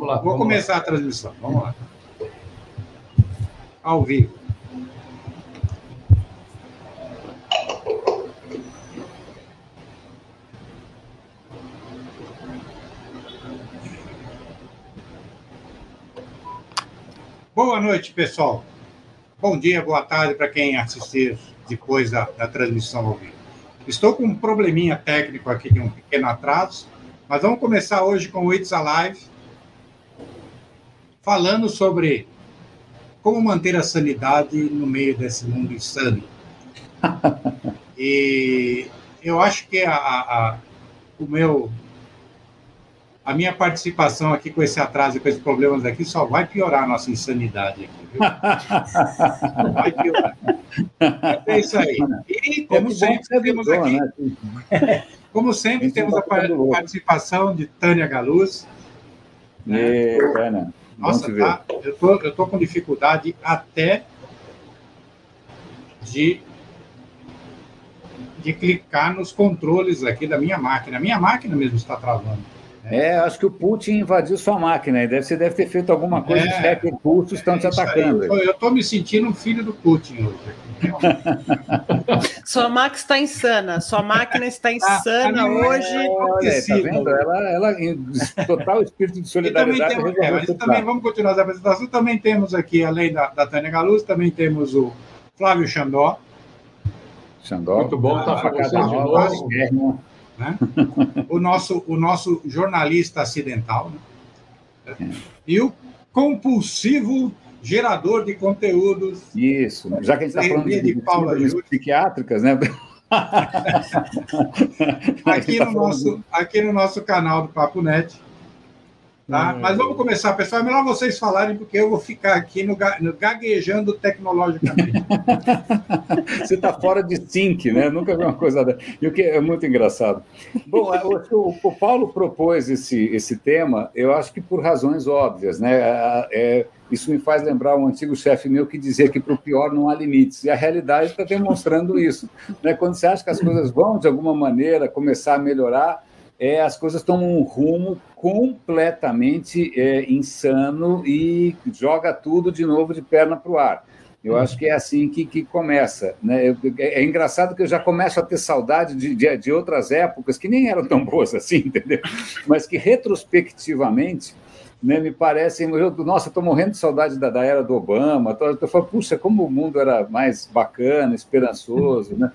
lá. Vou começar a transmissão. Vamos lá. Ao vivo. Boa noite, pessoal. Bom dia, boa tarde para quem assistir depois da transmissão ao vivo. Estou com um probleminha técnico aqui de um pequeno atraso, mas vamos começar hoje com o It's Alive, falando sobre como manter a sanidade no meio desse mundo insano. E eu acho que a minha participação aqui com esse atraso e com esses problemas aqui só vai piorar a nossa insanidade aqui, viu? Vai piorar. É isso aí. E, como sempre, temos aqui... Como sempre, temos a participação de Tânia Galuz. Tânia. Nossa, tá, eu tô com dificuldade até de clicar nos controles aqui da minha máquina. A minha máquina mesmo está travando. Acho que o Putin invadiu sua máquina. Você deve ter feito alguma coisa, os hackers russos estão te atacando. Eu estou me sentindo um filho do Putin hoje. Sua máquina está insana. Sua máquina está insana hoje. Tá vendo? Ela em total espírito de solidariedade. Também vamos continuar as apresentações. Também temos aqui, além da Tânia Galuz, também temos o Flávio Xandó. Muito bom estar com vocês de novo. Né? O nosso jornalista acidental, né? E o compulsivo gerador de conteúdos. Isso, já que a gente está falando de psiquiátricas, né? aqui no nosso canal do Papo Net. Tá? Mas vamos começar, pessoal. É melhor vocês falarem, porque eu vou ficar aqui no gaguejando tecnologicamente. Você está fora de sync, né? Nunca vi uma coisa dessa. E o que é muito engraçado. Bom, o Paulo propôs esse tema, eu acho que por razões óbvias, né? Isso me faz lembrar um antigo chefe meu que dizia que para o pior não há limites. E a realidade está demonstrando isso, né? Quando você acha que as coisas vão, de alguma maneira, começar a melhorar, as coisas tomam um rumo completamente insano e joga tudo de novo de perna para o ar. Eu acho que é assim que começa, né? É engraçado que eu já começo a ter saudade de outras épocas que nem eram tão boas assim, entendeu? Mas que retrospectivamente, né, me parecem... Nossa, estou morrendo de saudade da era do Obama. Estou falando, puxa, como o mundo era mais bacana, esperançoso, né?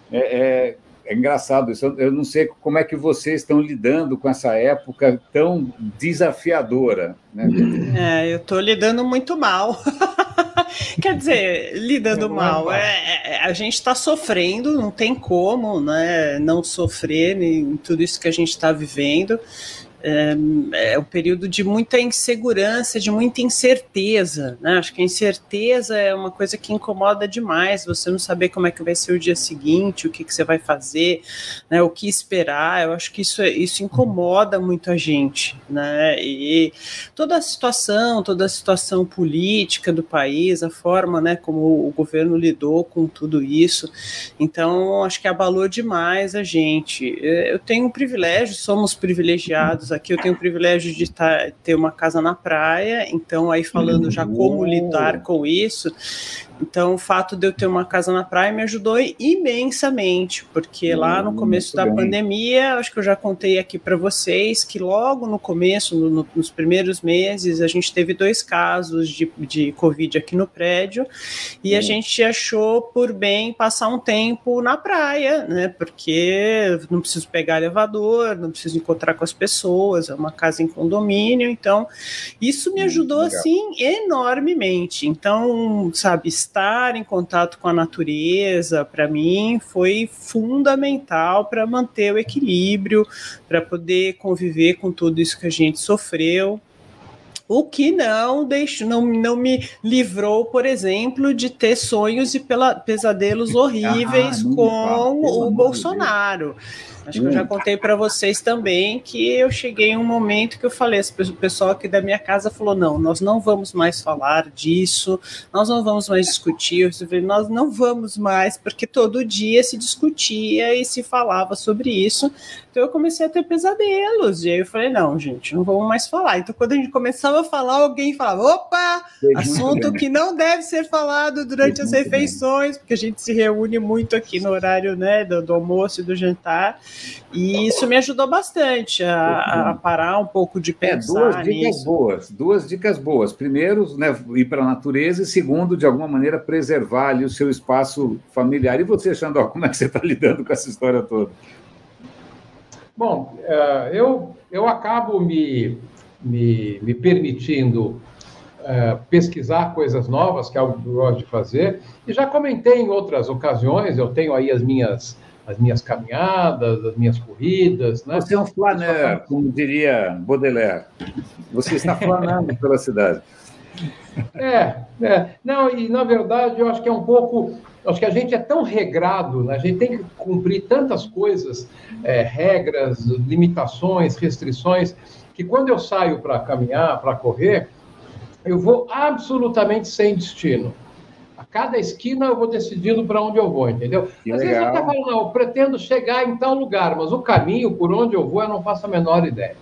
É engraçado isso. Eu não sei como é que vocês estão lidando com essa época tão desafiadora, né? Eu estou lidando muito mal. Quer dizer, lidando mal. A gente está sofrendo, não tem como, né, não sofrer em tudo isso que a gente está vivendo. É um período de muita insegurança, de muita incerteza, né? Acho que a incerteza é uma coisa que incomoda demais, você não saber como é que vai ser o dia seguinte, o que você vai fazer, né? O que esperar. Eu acho que isso incomoda muito a gente, né? E toda a situação política do país, a forma, né, como o governo lidou com tudo isso, então acho que abalou demais a gente. Eu tenho um privilégio, somos privilegiados aqui, eu tenho o privilégio de ter uma casa na praia, então aí falando já como lidar com isso, então o fato de eu ter uma casa na praia me ajudou imensamente, porque lá no começo da pandemia, acho que eu já contei aqui para vocês, que logo no começo, nos primeiros meses, a gente teve 2 casos de Covid aqui no prédio, e a gente achou por bem passar um tempo na praia, né, porque não preciso pegar elevador, não preciso encontrar com as pessoas, é uma casa em condomínio, então isso me ajudou assim enormemente. Então, sabe, estar em contato com a natureza para mim foi fundamental para manter o equilíbrio, para poder conviver com tudo isso que a gente sofreu. O que não me livrou, por exemplo, de ter sonhos e pesadelos horríveis com o Bolsonaro. Acho que eu já contei para vocês também que eu cheguei em um momento que eu falei, o pessoal aqui da minha casa falou, não, nós não vamos mais falar disso, nós não vamos mais discutir, eu falei, nós não vamos mais, porque todo dia se discutia e se falava sobre isso, então eu comecei a ter pesadelos, e aí eu falei, não, gente, não vamos mais falar. Então quando a gente começava a falar, alguém falava, opa, assunto que não deve ser falado durante as refeições, porque a gente se reúne muito aqui no horário, né, do almoço e do jantar, e isso me ajudou bastante a parar um pouco de pensar duas dicas boas. Primeiro, né, ir para a natureza, e segundo, de alguma maneira, preservar ali o seu espaço familiar. E você, Xandó, como é que você está lidando com essa história toda? Bom, eu acabo me permitindo pesquisar coisas novas, que é algo que eu gosto de fazer, e já comentei em outras ocasiões, eu tenho aí as minhas caminhadas, as minhas corridas. Né? Você é um flaneur, como diria Baudelaire. Você está flanando pela cidade. Não, e na verdade eu acho que é um pouco... Acho que a gente é tão regrado, né? A gente tem que cumprir tantas coisas, regras, limitações, restrições, que quando eu saio para caminhar, para correr, eu vou absolutamente sem destino. A cada esquina eu vou decidindo para onde eu vou, entendeu? Às vezes eu até falo, não, eu pretendo chegar em tal lugar, mas o caminho por onde eu vou eu não faço a menor ideia.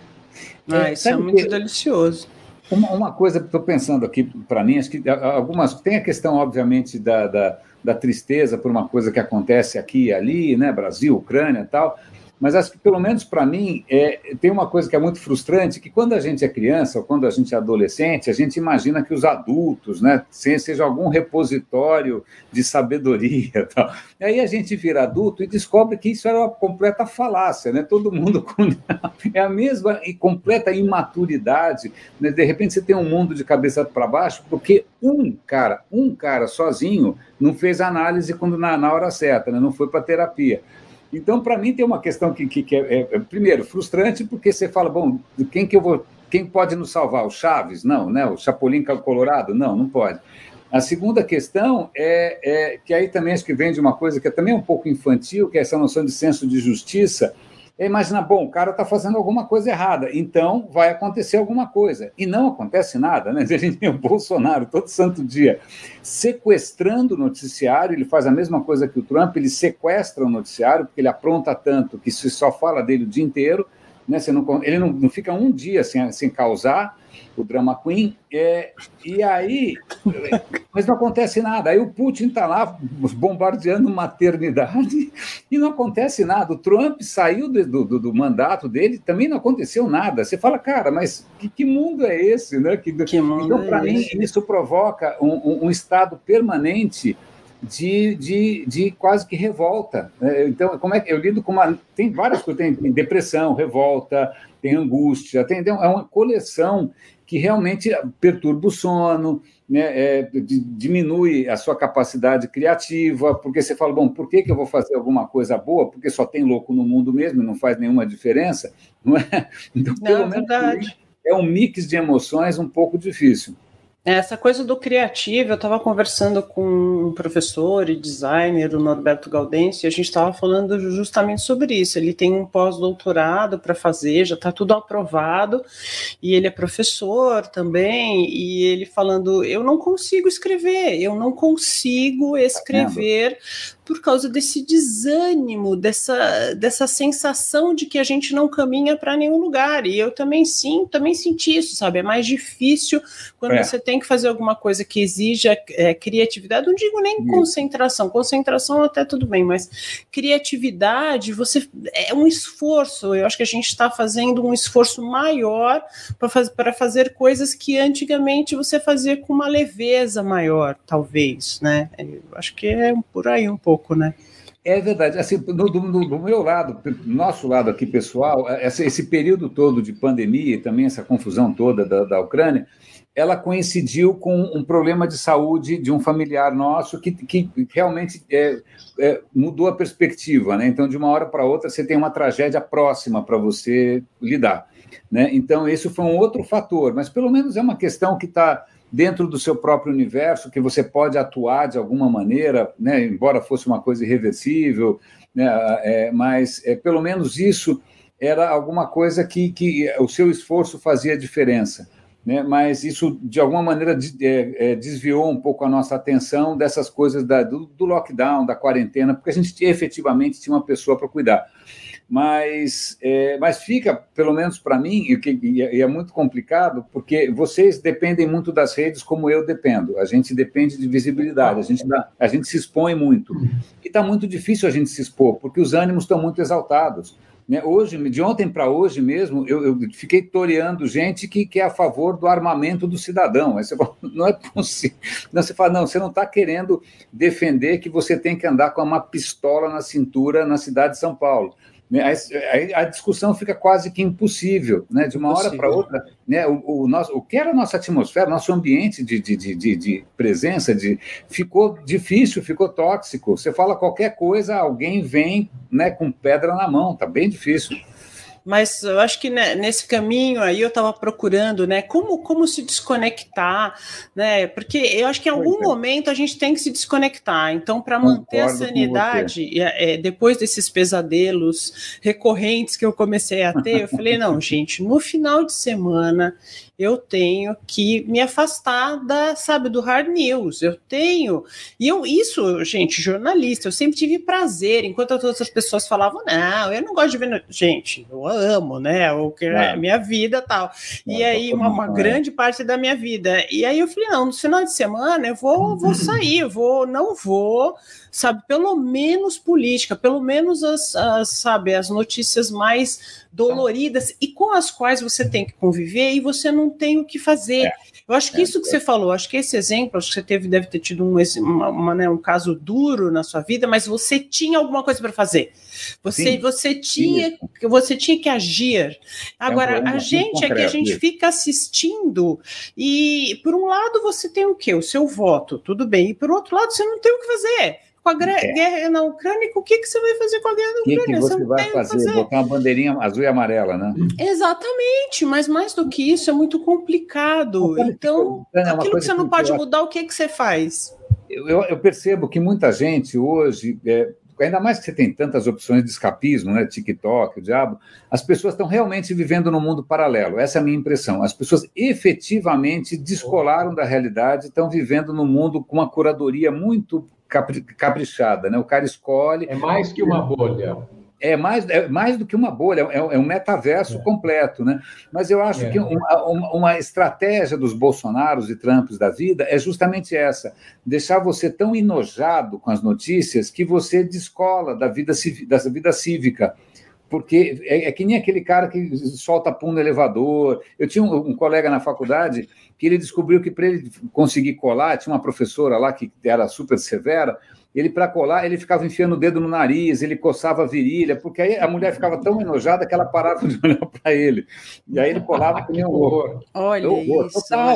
Isso é muito delicioso. Uma coisa que estou pensando aqui para mim, acho que tem a questão, obviamente, da tristeza por uma coisa que acontece aqui e ali, né, Brasil, Ucrânia e tal, mas acho que, pelo menos para mim, tem uma coisa que é muito frustrante, que quando a gente é criança ou quando a gente é adolescente, a gente imagina que os adultos, né, sejam algum repositório de sabedoria e tal. E aí a gente vira adulto e descobre que isso era uma completa falácia, né? Todo mundo é a mesma e completa imaturidade, né? De repente você tem um mundo de cabeça para baixo, porque um cara sozinho não fez análise quando na hora certa, né? Não foi para terapia. Então, para mim, tem uma questão que primeiro, frustrante, porque você fala, bom, quem pode nos salvar? O Chaves? Não, né? O Chapolin Colorado? Não pode. A segunda questão é que aí também acho que vem de uma coisa que é também um pouco infantil, que é essa noção de senso de justiça. Imagina, bom, o cara está fazendo alguma coisa errada, então vai acontecer alguma coisa. E não acontece nada, né? A gente tem o Bolsonaro todo santo dia sequestrando o noticiário, ele faz a mesma coisa que o Trump, ele sequestra o noticiário, porque ele apronta tanto que se só fala dele o dia inteiro, né? Ele não fica um dia sem causar o drama queen, e aí, mas não acontece nada. Aí o Putin está lá bombardeando maternidade e não acontece nada. O Trump saiu do mandato dele, também não aconteceu nada. Você fala, cara, mas que mundo é esse? Né? Então, para mim, isso provoca um estado permanente de quase que revolta. Então, como é que eu lido com tem várias coisas, tem depressão, revolta, tem angústia, é uma coleção que realmente perturba o sono, né, diminui a sua capacidade criativa, porque você fala, bom, por que eu vou fazer alguma coisa boa? Porque só tem louco no mundo mesmo, não faz nenhuma diferença, não é? Então, pelo menos, é um mix de emoções um pouco difícil. Essa coisa do criativo, eu estava conversando com um professor e designer, o Norberto Gaudêncio, e a gente estava falando justamente sobre isso. Ele tem um pós-doutorado para fazer, já está tudo aprovado, e ele é professor também, e ele falando, eu não consigo escrever por causa desse desânimo, dessa sensação de que a gente não caminha para nenhum lugar. E eu também senti isso, sabe? É mais difícil quando você tem que fazer alguma coisa que exija criatividade. Não digo nem concentração até tudo bem, mas criatividade, é um esforço. Eu acho que a gente está fazendo um esforço maior para fazer coisas que antigamente você fazia com uma leveza maior, talvez, né? Eu acho que é por aí um pouco. Né? É verdade. Assim, do meu lado, nosso lado aqui pessoal, esse período todo de pandemia e também essa confusão toda da Ucrânia, ela coincidiu com um problema de saúde de um familiar nosso que realmente mudou a perspectiva, né? Então, de uma hora para outra, você tem uma tragédia próxima para você lidar, né? Então, esse foi um outro fator, mas pelo menos é uma questão que está dentro do seu próprio universo, que você pode atuar de alguma maneira, né, embora fosse uma coisa irreversível, né, mas pelo menos isso era alguma coisa que o seu esforço fazia diferença. Né, mas isso, de alguma maneira, desviou um pouco a nossa atenção dessas coisas do lockdown, da quarentena, porque a gente efetivamente tinha uma pessoa para cuidar. Mas fica, pelo menos para mim, e é muito complicado, porque vocês dependem muito das redes como eu dependo. A gente depende de visibilidade, a gente se expõe muito. E está muito difícil a gente se expor, porque os ânimos estão muito exaltados. Hoje, de ontem para hoje mesmo, eu fiquei toreando gente que é a favor do armamento do cidadão. Aí você fala, não é possível. Não, você fala, não, você não está querendo defender que você tem que andar com uma pistola na cintura na cidade de São Paulo. Aí a discussão fica quase que impossível, né? De uma hora para outra, né? O que era a nossa atmosfera, nosso ambiente de presença, ficou difícil, ficou tóxico. Você fala qualquer coisa, alguém vem, né, com pedra na mão, tá bem difícil. Mas eu acho que, né, nesse caminho aí eu estava procurando, né, como se desconectar, né, porque eu acho que em algum momento a gente tem que se desconectar. Então, para manter a sanidade, depois desses pesadelos recorrentes que eu comecei a ter, eu falei, não, gente, no final de semana eu tenho que me afastar do hard news, isso, gente, jornalista, eu sempre tive prazer, enquanto as outras pessoas falavam, não, eu não gosto de ver, gente, eu amo, né, o que é minha vida e tal, e aí uma grande parte da minha vida, e aí eu falei, não, no final de semana eu vou sair, não vou, sabe, pelo menos política, pelo menos as notícias mais doloridas e com as quais você tem que conviver e você não tem o que fazer. Eu acho que isso que você falou, acho que esse exemplo, acho que você deve ter tido um caso duro na sua vida, mas você tinha alguma coisa para fazer. Você tinha que agir. Agora, a gente aqui, a gente fica assistindo e, por um lado, você tem o quê? O seu voto, tudo bem. E, por outro lado, você não tem o que fazer. Com a guerra na Ucrânia, o que você vai fazer com a guerra na Ucrânia? O que você vai fazer? Botar uma bandeirinha azul e amarela, né? Exatamente, mas mais do que isso, é muito complicado. Então, aquilo que você não pode mudar, o que você faz? Eu percebo que muita gente hoje, ainda mais que você tem tantas opções de escapismo, né? TikTok, o diabo, as pessoas estão realmente vivendo num mundo paralelo. Essa é a minha impressão. As pessoas efetivamente descolaram da realidade, estão vivendo num mundo com uma curadoria muito caprichada, né? O cara escolhe... É mais que uma bolha. É mais do que uma bolha, é um metaverso completo, né? Mas eu acho que uma estratégia dos Bolsonaros e Trumps da vida é justamente essa, deixar você tão enojado com as notícias que você descola da vida cívica, porque é que nem aquele cara que solta pum no elevador. Eu tinha um colega na faculdade que ele descobriu que para ele conseguir colar, tinha uma professora lá que era super severa, para colar, ele ficava enfiando o dedo no nariz, ele coçava a virilha, porque aí a mulher ficava tão enojada que ela parava de olhar para ele. E aí ele colava com nenhum horror. Olha isso, total,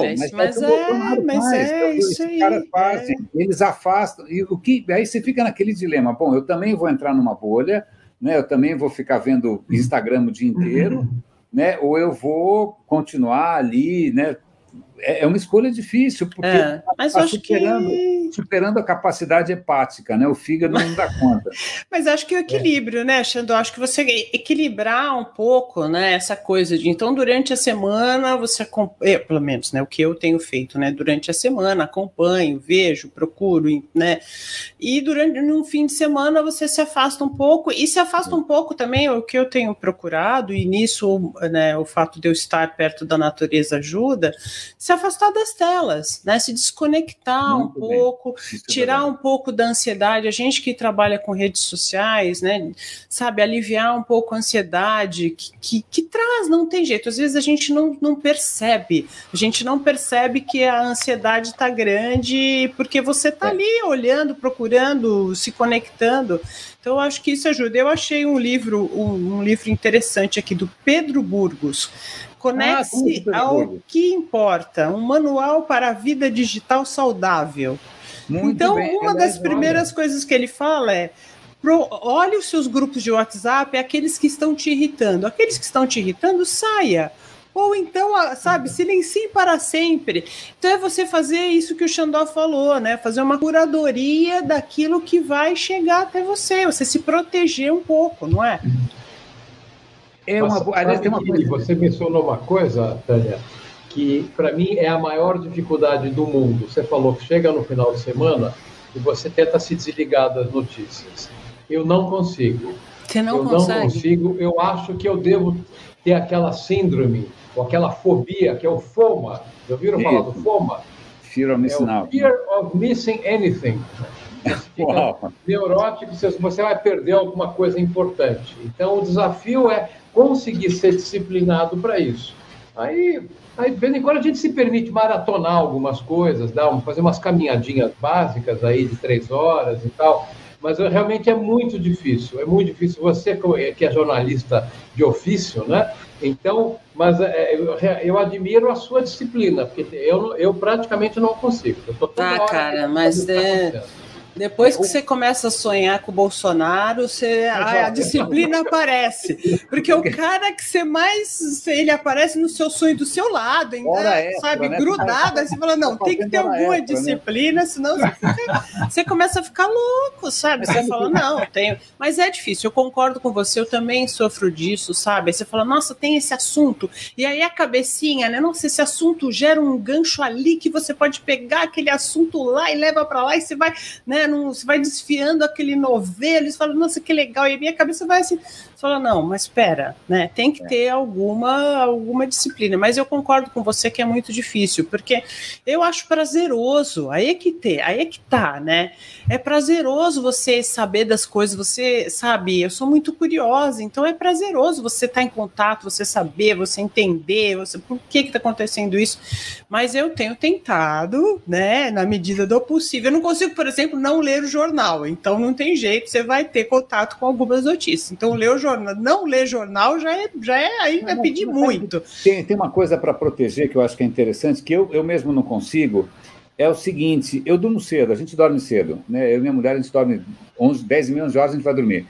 mas é isso aí. Os caras fazem, eles afastam. Aí você fica naquele dilema, bom, eu também vou entrar numa bolha, né, eu também vou ficar vendo Instagram o dia inteiro, né, ou eu vou continuar ali, né? É uma escolha difícil, porque está superando a capacidade hepática, né? O fígado não dá conta. Mas acho que o equilíbrio, né, Xandó? Acho que você equilibrar um pouco, né, essa coisa de... Então, durante a semana, você pelo menos, né, o que eu tenho feito, né, durante a semana, acompanho, vejo, procuro, né, e no fim de semana você se afasta um pouco, e se afasta um pouco também o que eu tenho procurado, e nisso, né, o fato de eu estar perto da natureza ajuda, se afastar das telas, né? Se desconectar muito um pouco, tirar um pouco da ansiedade. A gente que trabalha com redes sociais, né? Sabe, aliviar um pouco a ansiedade que traz, não tem jeito. Às vezes a gente não percebe, que a ansiedade está grande porque você está ali olhando, procurando, se conectando. Então, eu acho que isso ajuda. Eu achei um livro interessante aqui do Pedro Burgos. Conecte-se ao que importa. Um manual para a vida digital saudável. Então, uma das primeiras coisas que ele fala é: olhe os seus grupos de WhatsApp, aqueles que estão te irritando. Aqueles que estão te irritando, saia. ou então, sabe, silencie para sempre. Então é você fazer isso que o Xandó falou, né? Fazer uma curadoria daquilo que vai chegar até você se proteger um pouco, não é? Aliás, tem uma coisa. Você mencionou uma coisa, Tânia, que para mim é a maior dificuldade do mundo. Você falou que chega no final de semana e você tenta se desligar das notícias. Eu não consigo. Você não consegue? Não consigo. Eu acho que eu devo ter aquela síndrome ou aquela fobia, que é o FOMA. Já ouviram falar do FOMA? Fear of Missing Out. Fear of Missing Anything. Você fica neurótico, você vai perder alguma coisa importante. Então, o desafio é conseguir ser disciplinado para isso. Aí, de vez em quando, a gente se permite maratonar algumas coisas, fazer umas caminhadinhas básicas aí de 3 horas e tal, mas realmente é muito difícil. É muito difícil. Você, que é jornalista de ofício, né? Então, mas eu admiro a sua disciplina, porque eu praticamente não consigo. Eu tô toda hora cara, mas depois que você começa a sonhar com o Bolsonaro, a disciplina aparece. Porque o cara que você mais... Ele aparece no seu sonho do seu lado, ainda, sabe, né? Grudado. Aí você fala, não, tem que ter alguma disciplina, né? Senão você começa a ficar louco, sabe? Você fala, não, tenho... Mas é difícil, eu concordo com você, eu também sofro disso, sabe? Aí você fala, nossa, tem esse assunto. E aí a cabecinha, né? Nossa, esse assunto gera um gancho ali que você pode pegar aquele assunto lá e leva para lá e você vai, né? Você vai desfiando aquele novelo, você fala, nossa, que legal, e a minha cabeça vai assim, você fala, não, mas espera, né, tem que ter alguma disciplina, mas eu concordo com você que é muito difícil, porque eu acho prazeroso, aí é que tá, né, é prazeroso você saber das coisas, você sabe, eu sou muito curiosa, então é prazeroso você estar em contato, você saber, você entender, por que tá acontecendo isso, mas eu tenho tentado, né, na medida do possível, eu não consigo, por exemplo, não ler o jornal, então não tem jeito, você vai ter contato com algumas notícias. Então, ler o jornal, não ler jornal já é aí vai pedir muito. Tem uma coisa para proteger que eu acho que é interessante, que eu mesmo não consigo, é o seguinte, eu durmo cedo, a gente dorme cedo, né? Eu e minha mulher, a gente dorme 10 e meia, 11 horas, a gente vai dormir.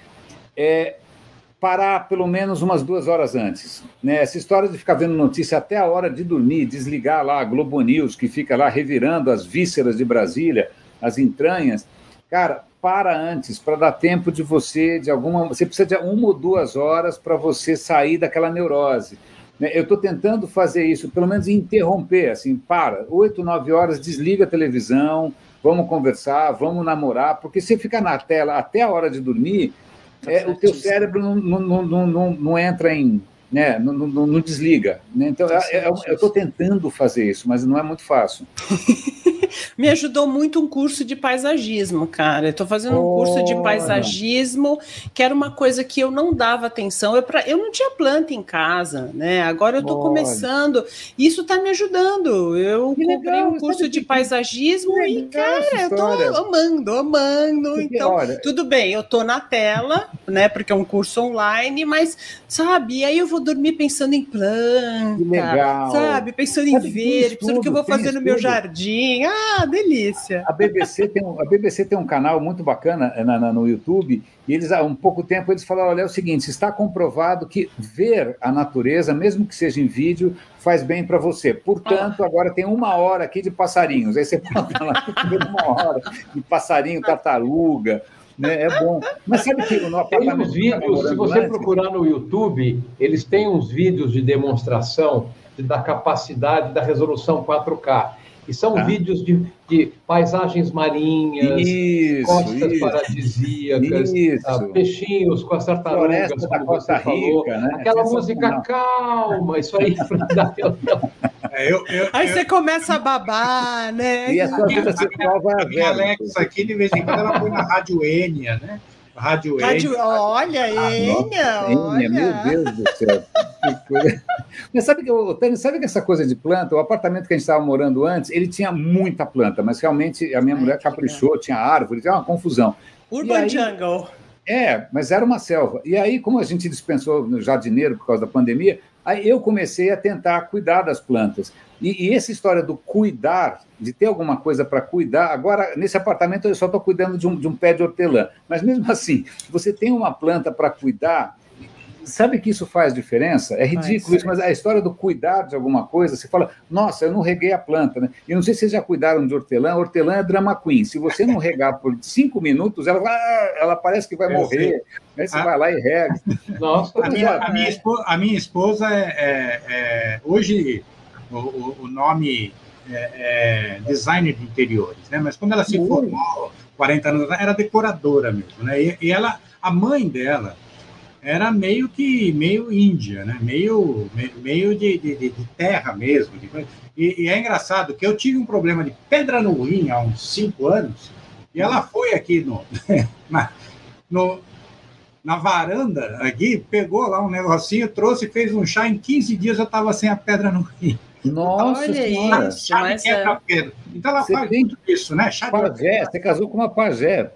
Parar pelo menos umas 2 horas antes, né? Essa história de ficar vendo notícia até a hora de dormir, desligar lá a Globo News, que fica lá revirando as vísceras de Brasília, as entranhas, cara, para antes, para dar tempo de você, você precisa de 1 ou 2 horas para você sair daquela neurose. Eu estou tentando fazer isso, pelo menos interromper, assim, 8, 9 horas, desliga a televisão, vamos conversar, vamos namorar, porque se ficar na tela até a hora de dormir, o teu cérebro não entra em... Né, não desliga. Né? Então, eu estou tentando fazer isso, mas não é muito fácil. Me ajudou muito um curso de paisagismo, cara. Eu estou fazendo um curso de paisagismo, que era uma coisa que eu não dava atenção. Eu não tinha planta em casa, né? Agora eu estou começando. Isso está me ajudando. Eu comprei um curso de paisagismo e, cara, eu estou amando. Então, tudo bem, eu estou na tela, né? Porque é um curso online, mas, sabe, e aí eu vou dormir pensando em planta, sabe? Pensando em verde, pensando o que eu vou fazer no meu jardim. Delícia! A BBC tem um canal muito bacana no YouTube, e eles, há um pouco tempo, eles falaram, olha, é o seguinte, está comprovado que ver a natureza, mesmo que seja em vídeo, faz bem para você. Portanto, agora tem 1 hora aqui de passarinhos. Aí você pode lá, 1 hora de passarinho, tartaruga, né? É bom. Mas sabe que no apartamento... Tem uns vídeos, se você procurar no YouTube, eles têm uns vídeos de demonstração da capacidade da resolução 4K. E são vídeos de paisagens marinhas, costas paradisíacas, peixinhos com as tartarugas, Floresta da Costa Rica, né? Aquela música calma, isso aí para dar Aí você começa a babar, né? E a sua vida sexual vai a minha Alexa aqui, de vez em quando, ela põe na Rádio Enia, né? Rádio Enia. Olha, Enia, olha. Meu Deus do céu. Que coisa. Mas sabe que essa coisa de planta, o apartamento que a gente estava morando antes, ele tinha muita planta, mas realmente a minha mulher caprichou, tinha árvore, tinha uma confusão. Urban Jungle. Mas era uma selva. E aí, como a gente dispensou no jardineiro por causa da pandemia, aí eu comecei a tentar cuidar das plantas. E essa história do cuidar, de ter alguma coisa para cuidar, agora, nesse apartamento, eu só estou cuidando de um pé de hortelã. Mas mesmo assim, você tem uma planta para cuidar, sabe que isso faz diferença? É ridículo isso, mas a história do cuidar de alguma coisa, você fala, nossa, eu não reguei a planta, né? E não sei se vocês já cuidaram de hortelã, hortelã é drama queen. Se você não regar por 5 minutos, ela parece que vai morrer. Aí você vai lá e rega. Nossa, a minha esposa hoje o nome é designer de interiores, né? Mas quando ela se formou, 40 anos atrás, era decoradora mesmo, né? E ela, a mãe dela era meio índia, né? Meio de terra mesmo. E é engraçado que eu tive um problema de pedra no rim há uns 5 anos, e ela foi aqui na varanda, aqui, pegou lá um negocinho, trouxe, fez um chá, em 15 dias eu estava sem a pedra no rim. Nossa, olha isso, mas pedra. Então ela faz tudo isso, né? Chá pajé, você casou com uma pajé.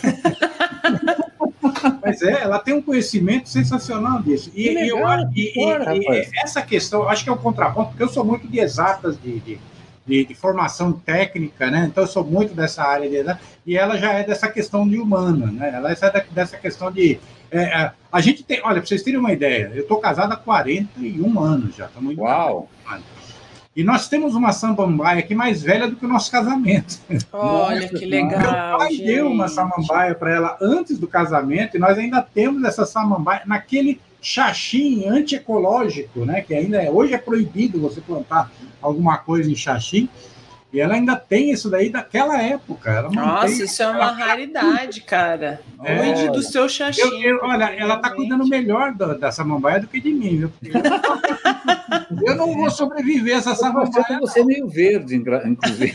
Mas ela tem um conhecimento sensacional disso. E essa questão, acho que é um contraponto, porque eu sou muito de exatas, de formação técnica, né? Então eu sou muito dessa área de exatas, e ela já é dessa questão de humana, né? Ela é dessa questão de... a gente tem... Olha, para vocês terem uma ideia, eu estou casado há 41 anos já. Uau! E nós temos uma samambaia aqui mais velha do que o nosso casamento. Olha, que legal. Meu pai deu uma samambaia para ela antes do casamento, e nós ainda temos essa samambaia naquele xaxim antiecológico, né? Que ainda hoje é proibido você plantar alguma coisa em xaxim. E ela ainda tem isso daí daquela época. Nossa, isso é uma raridade, cara. Cuide do seu xaxim. Olha, ela está cuidando melhor da samambaia do que de mim, viu? Eu não vou sobreviver a essa samambaia. Você é meio verde, inclusive.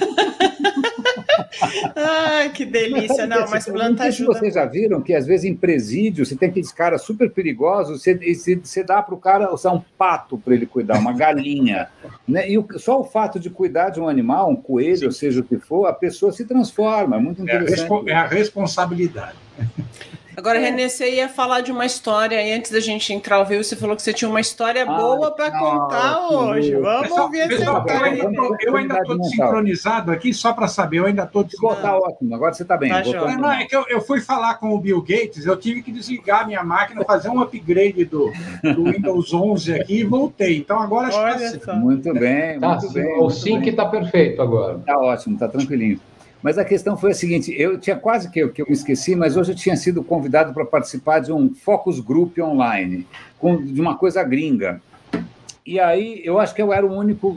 Ai, que delícia. Mas planta ajuda. Vocês já viram que, às vezes, em presídio, você tem aqueles caras super perigosos, você dá para o cara usar um pato para ele cuidar, uma galinha. Né? E só o fato de cuidar de um animal, um coelho, ou seja o que for, a pessoa se transforma. É muito interessante. É a responsabilidade. Agora, Renê, você ia falar de uma história, e antes da gente entrar ao vivo, você falou que você tinha uma história boa para contar hoje. Vamos ouvir essa história. Eu ainda estou desincronizado aqui, só para saber, eu ainda estou desincronizado. Tá ótimo, agora você está bem. É que eu fui falar com o Bill Gates, eu tive que desligar minha máquina, fazer um upgrade do Windows 11 aqui e voltei. Então agora acho que muito bem, muito bem. O sync está perfeito agora. Está ótimo, está tranquilinho. Mas a questão foi a seguinte, eu tinha quase que eu me esqueci, mas hoje eu tinha sido convidado para participar de um focus group online, de uma coisa gringa. E aí, eu acho que eu era o único...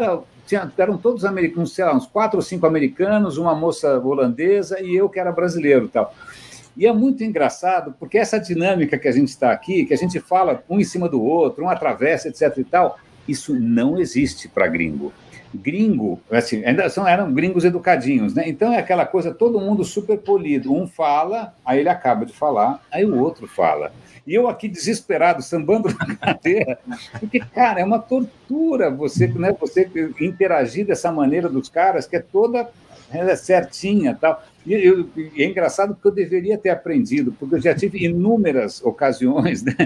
eram todos americanos, sei lá, uns 4 ou 5 americanos, uma moça holandesa e eu que era brasileiro e tal. E é muito engraçado, porque essa dinâmica que a gente está aqui, que a gente fala um em cima do outro, um atravessa, etc. e tal, isso não existe para gringo. Gringo, assim, eram gringos educadinhos, né? Então é aquela coisa, todo mundo super polido. Um fala, aí ele acaba de falar, aí o outro fala. E eu aqui desesperado, sambando na cadeira, porque, cara, é uma tortura você interagir dessa maneira dos caras, que é toda certinha e tal. E é engraçado porque eu deveria ter aprendido, porque eu já tive inúmeras ocasiões, né,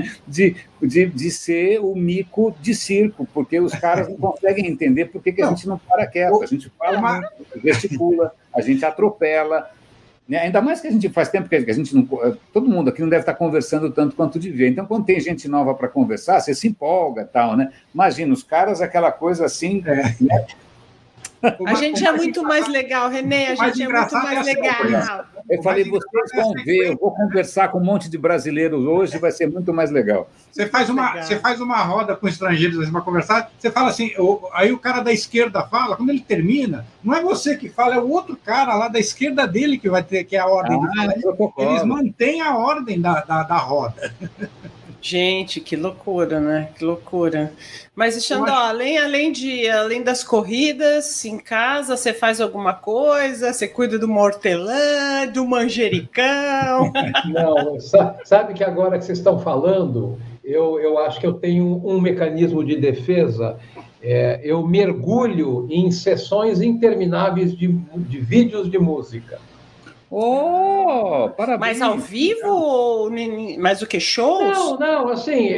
de ser o mico de circo, porque os caras não conseguem entender por que a gente não para quieto, a gente fala, gesticula, a gente atropela, né? Ainda mais que a gente faz tempo que a gente não... Todo mundo aqui não deve estar conversando tanto quanto devia, então quando tem gente nova para conversar, você se empolga e tal, né? Imagina, os caras, aquela coisa assim... Né? A gente é muito mais legal, Renê, a gente é muito mais legal. Eu falei, vocês vão ver, eu vou conversar com um monte de brasileiros hoje, vai ser muito mais legal. Você faz uma roda com estrangeiros assim, para conversar, você fala assim, aí o cara da esquerda fala, quando ele termina, não é você que fala, é o outro cara lá da esquerda dele que vai ter, que é a ordem de falar. Eles mantêm a ordem da roda. Gente, que loucura, né? Que loucura. Mas, Xandó, além das corridas em casa, você faz alguma coisa? Você cuida do hortelã, do manjericão? Não, sabe que agora que vocês estão falando, eu acho que eu tenho um mecanismo de defesa. Eu mergulho em sessões intermináveis de vídeos de música. Parabéns. Mas ao vivo ou mais o que, shows? Não, assim,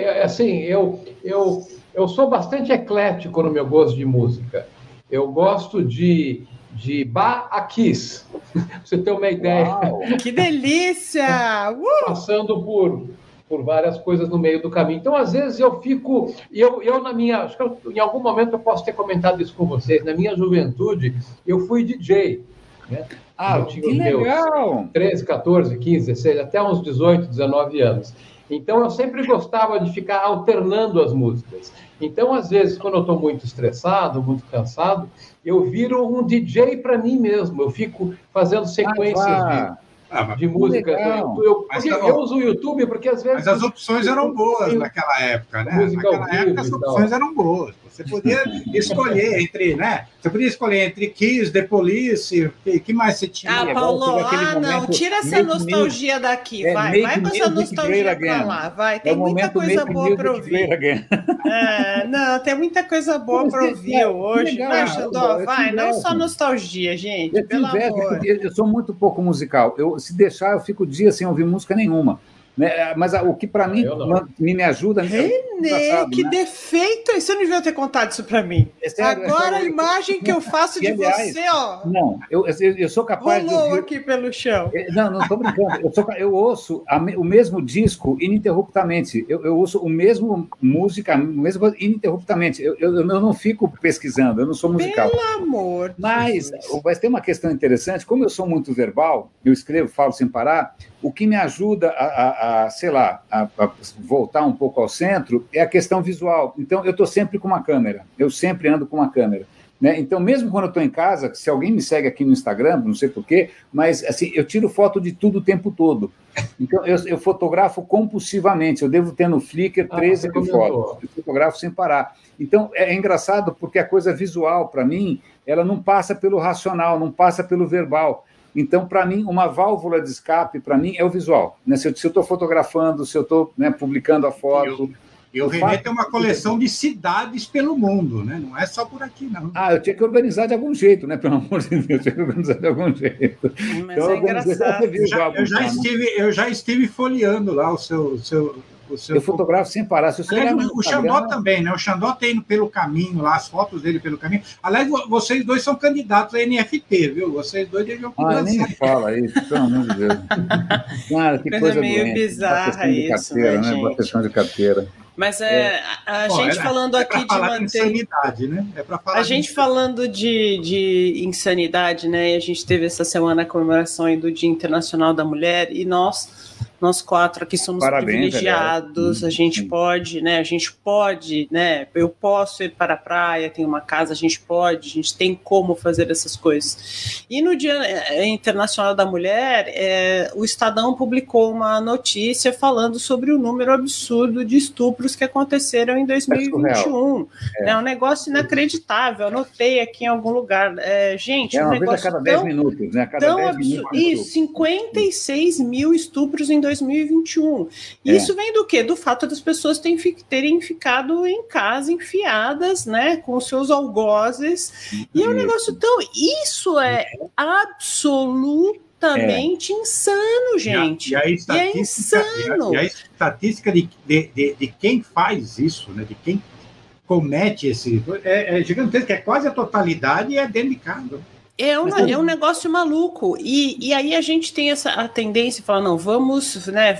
eu sou bastante eclético no meu gosto de música. Eu gosto de Bach a Kiss, pra você ter uma ideia. Uau, que delícia! Passando por várias coisas no meio do caminho. Então, às vezes, eu fico... Eu na minha... Acho que em algum momento eu posso ter comentado isso com vocês. Na minha juventude, eu fui DJ, né? Ah, que legal! 13, 14, 15, 16, até uns 18, 19 anos. Então, eu sempre gostava de ficar alternando as músicas. Então, às vezes, quando eu estou muito estressado, muito cansado, eu viro um DJ para mim mesmo. Eu fico fazendo sequências de músicas. Eu uso o YouTube porque, às vezes... Mas as opções eram boas naquela época, né? Naquela época, as opções eram boas. Você podia escolher entre, né? Você podia escolher entre Kiss, The Police, o que mais você tinha? Ah, Paulo, não, tira essa nostalgia daqui, vai com essa nostalgia pra lá, vai, tem muita coisa boa para ouvir. Não, tem muita coisa boa para ouvir hoje, né, Xandó? Vai, não só nostalgia, gente, pelo amor. Eu sou muito pouco musical, se deixar eu fico dia sem ouvir música nenhuma. Né? Mas o que para mim me ajuda... Renê, que defeito! Você não devia ter contado isso para mim. Agora a imagem que eu faço de você, ó... Não, eu sou capaz de ouvir... aqui pelo chão. Não estou brincando. Eu ouço o mesmo disco ininterruptamente. Eu ouço o mesmo música, ininterruptamente. Eu não fico pesquisando, eu não sou musical. Pelo amor Mas tem uma questão interessante. Como eu sou muito verbal, eu escrevo, falo sem parar, o que me ajuda a voltar um pouco ao centro é a questão visual. Então, eu estou sempre com uma câmera. Eu sempre ando com uma câmera. Né? Então, mesmo quando eu estou em casa, se alguém me segue aqui no Instagram, não sei porquê, mas assim, eu tiro foto de tudo o tempo todo. Então, eu fotografo compulsivamente. Eu devo ter no Flickr 13 mil fotos. Eu fotografo sem parar. Então, é engraçado porque a coisa visual, para mim, ela não passa pelo racional, não passa pelo verbal. Então, para mim, uma válvula de escape, para mim, é o visual. Né? Se eu estou fotografando, se eu estou publicando a foto... E o Renê tem uma coleção de cidades pelo mundo, né? Não é só por aqui, não. Eu tinha que organizar de algum jeito, né? Pelo amor de Deus, tinha que organizar de algum jeito. Mas então, é engraçado. Eu já estive folheando lá o seu eu fotografo sem parar. Se o Xandó também, né? O Xandó tem pelo caminho lá, as fotos dele pelo caminho. Aliás, vocês dois são candidatos a NFT, viu? Vocês dois deviam nem fala isso, pelo amor de Deus. Cara, que coisa meio doente. Bizarra isso, carteira, né, Bateção de carteira. Mas a gente falando aqui de manter... insanidade, né? A gente falando de insanidade, né? E a gente teve essa semana a comemoração aí do Dia Internacional da Mulher e nós 4 aqui somos privilegiados, a gente pode, né? Eu posso ir para a praia, tenho uma casa, a gente tem como fazer essas coisas. E no Dia Internacional da Mulher, o Estadão publicou uma notícia falando sobre o número absurdo de estupros que aconteceram em 2021. É um negócio inacreditável, anotei aqui em algum lugar. Gente, um negócio a cada 10 minutos, né? A cada 10 minutos. Isso, 56 mil estupros em 2021. Isso vem do quê? Do fato das pessoas terem ficado em casa, enfiadas, né, com seus algozes. E é um negócio tão... Isso é absolutamente insano, gente. E a estatística de quem faz isso, né, de quem comete esse... É gigantesco, é quase a totalidade e é dentro de casa. É um negócio maluco. E aí a gente tem a tendência de falar, não, vamos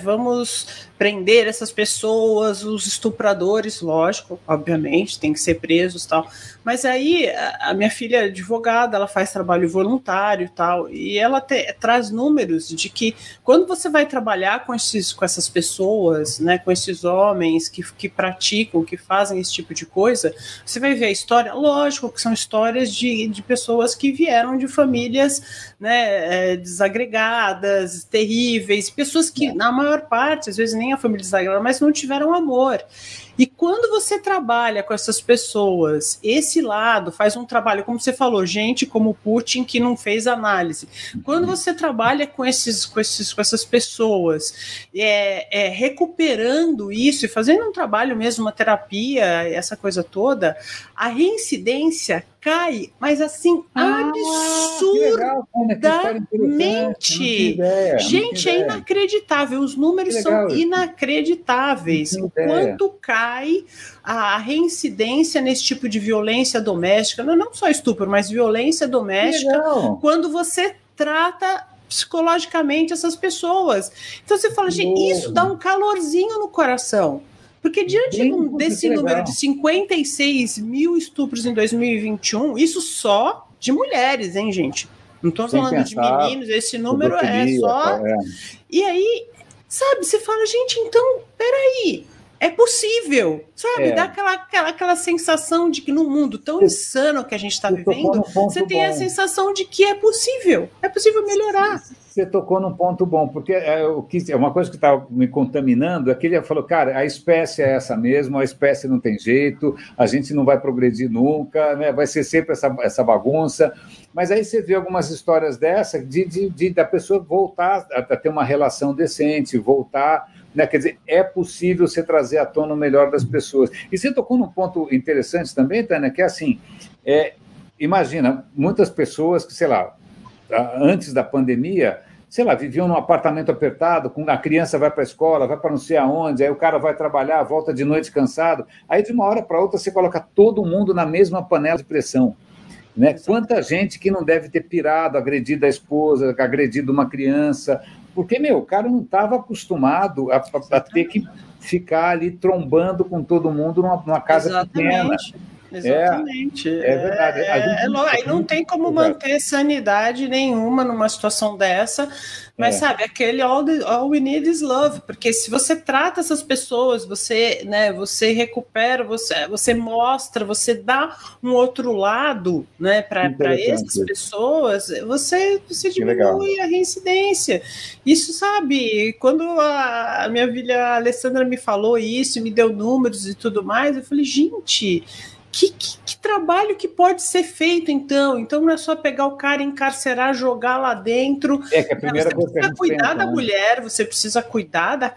prender essas pessoas, os estupradores, lógico, obviamente, tem que ser presos e tal. Mas aí a minha filha é advogada, ela faz trabalho voluntário e tal, e ela traz números de que quando você vai trabalhar com essas pessoas, né, com esses homens que praticam, que fazem esse tipo de coisa, você vai ver a história, lógico que são histórias de pessoas que vieram de famílias, né, desagregadas, terríveis, pessoas que, na maior parte, às vezes nem a família desagregada, mas não tiveram amor. E quando você trabalha com essas pessoas, esse lado faz um trabalho, como você falou, gente como Putin que não fez análise. Quando você trabalha com essas pessoas, recuperando isso e fazendo um trabalho mesmo, uma terapia, essa coisa toda, a reincidência cai, mas assim, absurdamente. Gente, é inacreditável. Os números são inacreditáveis. O quanto cai a reincidência nesse tipo de violência doméstica, não só estupro, mas violência doméstica, quando você trata psicologicamente essas pessoas. Então você fala, gente, isso dá um calorzinho no coração. Porque diante desse número de 56 mil estupros em 2021, isso só de mulheres, hein, gente? Não estou falando de meninos, esse número é só... E aí, sabe, você fala, gente, então, peraí, é possível, sabe? Dá aquela sensação de que no mundo tão insano que a gente está vivendo, você tem a sensação de que é possível melhorar. Você tocou num ponto bom, porque uma coisa que estava me contaminando é que ele falou, cara, a espécie é essa mesmo, a espécie não tem jeito, a gente não vai progredir nunca, né? Vai ser sempre essa bagunça. Mas aí você vê algumas histórias dessa, da pessoa voltar a ter uma relação decente, voltar... Né? Quer dizer, é possível você trazer à tona o melhor das pessoas. E você tocou num ponto interessante também, Tânia, que é assim, imagina, muitas pessoas que, sei lá, antes da pandemia, sei lá, viviam num apartamento apertado, a criança vai para a escola, vai para não sei aonde, aí o cara vai trabalhar, volta de noite cansado, aí de uma hora para outra você coloca todo mundo na mesma panela de pressão. Né? Quanta gente que não deve ter pirado, agredido a esposa, agredido uma criança, porque, o cara não estava acostumado a ter que ficar ali trombando com todo mundo numa casa pequena. Exatamente. É verdade. Aí não tem como manter sanidade nenhuma numa situação dessa, mas sabe, aquele all we need is love, porque se você trata essas pessoas, você recupera, você mostra, você dá um outro lado, né, para essas pessoas, você diminui a reincidência. Isso, sabe, quando a minha filha Alessandra me falou isso, me deu números e tudo mais, eu falei, gente... Que trabalho que pode ser feito, então? Então não é só pegar o cara, encarcerar, jogar lá dentro. Que a primeira você precisa cuidar da mulher, você precisa cuidar da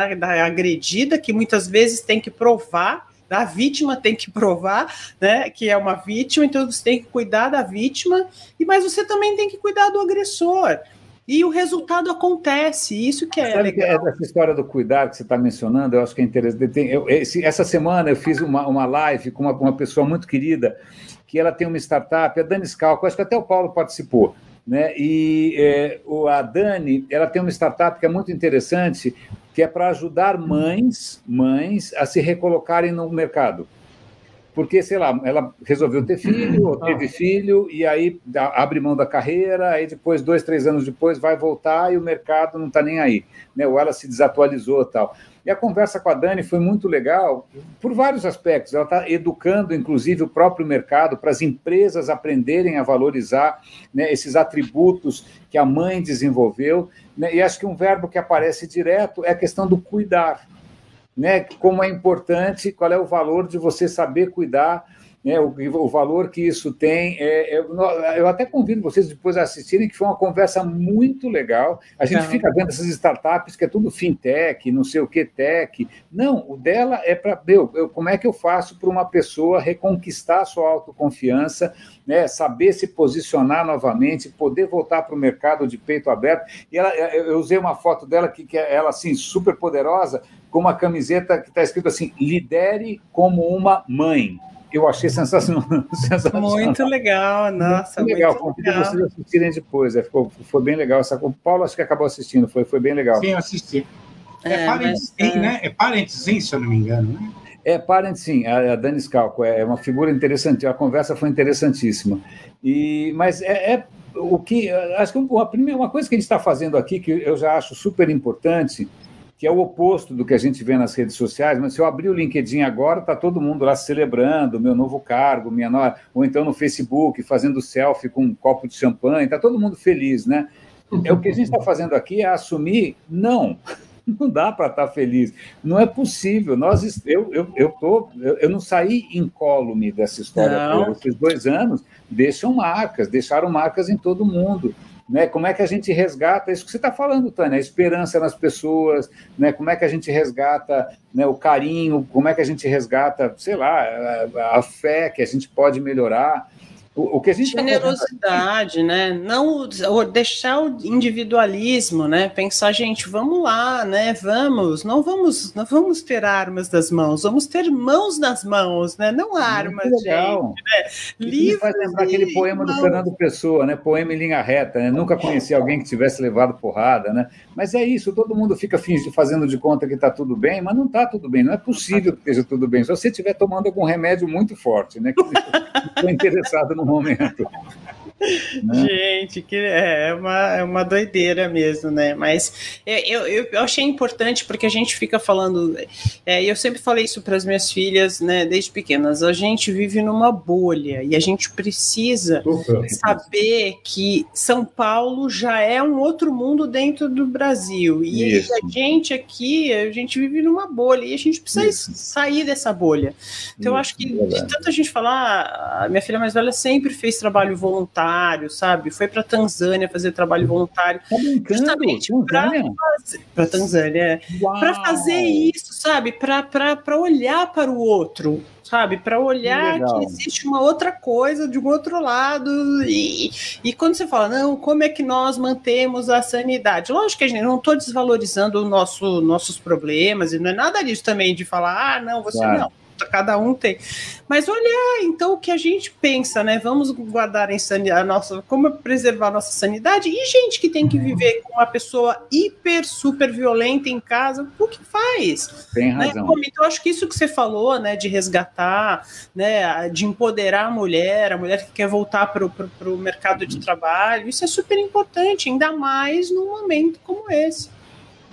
agredida, que muitas vezes tem que provar, a vítima tem que provar, né, que é uma vítima, então você tem que cuidar da vítima, mas você também tem que cuidar do agressor. E o resultado acontece, isso que é legal. Essa história do cuidado que você está mencionando, eu acho que é interessante. Essa semana eu fiz uma live com uma pessoa muito querida, que ela tem uma startup, a Dani Scalco, acho que até o Paulo participou, né? E a Dani, ela tem uma startup que é muito interessante, que é para ajudar mães a se recolocarem no mercado. Porque, sei lá, ela resolveu ter filho, ou teve filho, e aí abre mão da carreira, aí depois, 2, 3 anos depois, vai voltar e o mercado não está nem aí, né? Ou ela se desatualizou e tal. E a conversa com a Dani foi muito legal, por vários aspectos. Ela está educando, inclusive, o próprio mercado para as empresas aprenderem a valorizar, né, esses atributos que a mãe desenvolveu, né? E acho que um verbo que aparece direto é a questão do cuidar. Né, como é importante, qual é o valor de você saber cuidar, né, o valor que isso tem. Eu até convido vocês depois a assistirem, que foi uma conversa muito legal. A gente fica vendo essas startups que é tudo fintech, não sei o que tech. Não, o dela é para... como é que eu faço para uma pessoa reconquistar a sua autoconfiança, né, saber se posicionar novamente, poder voltar para o mercado de peito aberto. E eu usei uma foto dela, que é ela assim, super poderosa, com uma camiseta que está escrito assim, lidere como uma mãe. Eu achei sensacional. Muito legal, nossa, muito legal. Convido vocês assistirem depois, foi bem legal. O Paulo acho que acabou assistindo, foi bem legal. Sim, eu assisti. Parenting, né? É Parenting, se eu não me engano, né? É Parenting, a Dani Scalco, é uma figura interessante, a conversa foi interessantíssima. Mas o que... Acho que uma coisa que a gente está fazendo aqui, que eu já acho super importante, que é o oposto do que a gente vê nas redes sociais, mas se eu abrir o LinkedIn agora, está todo mundo lá celebrando o meu novo cargo, ou então no Facebook, fazendo selfie com um copo de champanhe, está todo mundo feliz, né? O que a gente está fazendo aqui é assumir, não dá para estar feliz, não é possível. Eu não saí incólume dessa história toda. Esses 2 anos deixaram marcas em todo mundo. Né? Como é que a gente resgata isso que você está falando, Tânia? A esperança nas pessoas, né? Como é que a gente resgata, né, o carinho, como é que a gente resgata, sei lá, a fé que a gente pode melhorar. O que a gente generosidade, né? Não deixar o individualismo, né? Pensar, gente, vamos lá, né? Não vamos ter armas nas mãos, vamos ter mãos nas mãos, né? Não armas, legal. gente. Né? Livros faz lembrar aquele poema do Fernando Pessoa, né? Poema em linha reta, né? Nunca conheci alguém que tivesse levado porrada, né? Mas é isso, todo mundo fica fazendo de conta que está tudo bem, mas não está tudo bem, não é possível que esteja tudo bem, se você estiver tomando algum remédio muito forte, né? Que estou interessado no momento. Né? Gente, que é uma doideira mesmo, né? Mas eu achei importante porque a gente fica falando, eu sempre falei isso para as minhas filhas, né? Desde pequenas, a gente vive numa bolha e a gente precisa saber que São Paulo já é um outro mundo dentro do Brasil e a gente aqui, a gente vive numa bolha e a gente precisa sair dessa bolha. Então eu acho que de tanto a gente falar, a minha filha mais velha sempre fez trabalho voluntário, sabe? Foi para Tanzânia fazer trabalho voluntário, justamente para Tanzânia, para fazer isso, sabe? Para olhar para o outro, sabe? Para olhar que existe uma outra coisa de um outro lado e quando você fala, não, como é que nós mantemos a sanidade? Lógico que a gente não estou desvalorizando nossos problemas e não é nada disso também de falar, não, você não. Cada um tem, mas olhar então o que a gente pensa, né? Vamos guardar como preservar a nossa sanidade e gente que tem que viver com uma pessoa super violenta em casa, o que faz? Tem razão. Né? Então acho que isso que você falou, né? De resgatar, né? De empoderar a mulher que quer voltar para o mercado de trabalho, isso é super importante, ainda mais num momento como esse.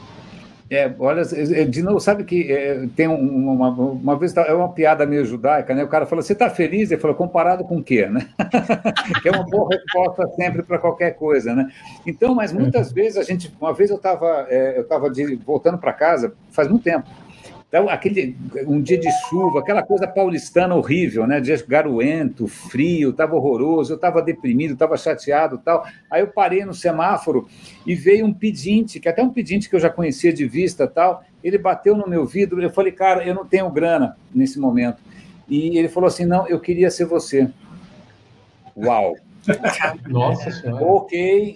Olha, de novo, sabe que tem uma vez, é uma piada meio judaica, né? O cara fala, você está feliz? Ele falou, comparado com o quê, né? Que é uma boa resposta sempre para qualquer coisa, né? Então, mas muitas vezes uma vez eu estava voltando para casa, faz muito tempo. Então, um dia de chuva, aquela coisa paulistana horrível, né? Dia garoento, frio, estava horroroso, eu estava deprimido, estava chateado e tal. Aí eu parei no semáforo e veio um pedinte, que até um pedinte que eu já conhecia de vista e tal, ele bateu no meu vidro, eu falei, cara, eu não tenho grana nesse momento. E ele falou assim, não, eu queria ser você. Uau! Nossa Senhora. Ok.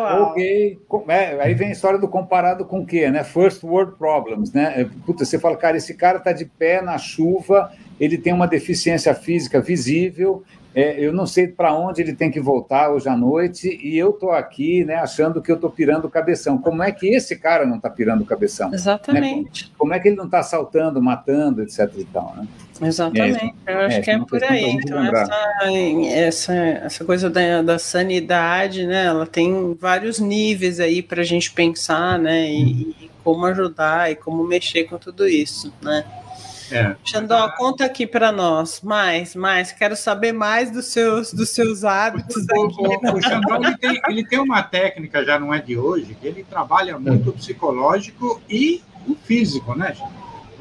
Aí vem a história do comparado com o quê, né? First world problems, né? Puta, você fala, cara, esse cara tá de pé na chuva, ele tem uma deficiência física visível, eu não sei para onde ele tem que voltar hoje à noite e eu tô aqui, né, achando que eu tô pirando o cabeção. Como é que esse cara não tá pirando o cabeção? Exatamente. Né? Como é que ele não tá assaltando, matando, etc e tal, né? Exatamente, eu acho que é por aí. Então, essa coisa da sanidade, né, ela tem vários níveis aí para a gente pensar, né, e como ajudar e como mexer com tudo isso, né. Xandó, conta aqui para nós, quero saber mais dos seus hábitos. O Xandó, ele tem uma técnica, já não é de hoje, que ele trabalha muito o psicológico e o físico, né, gente?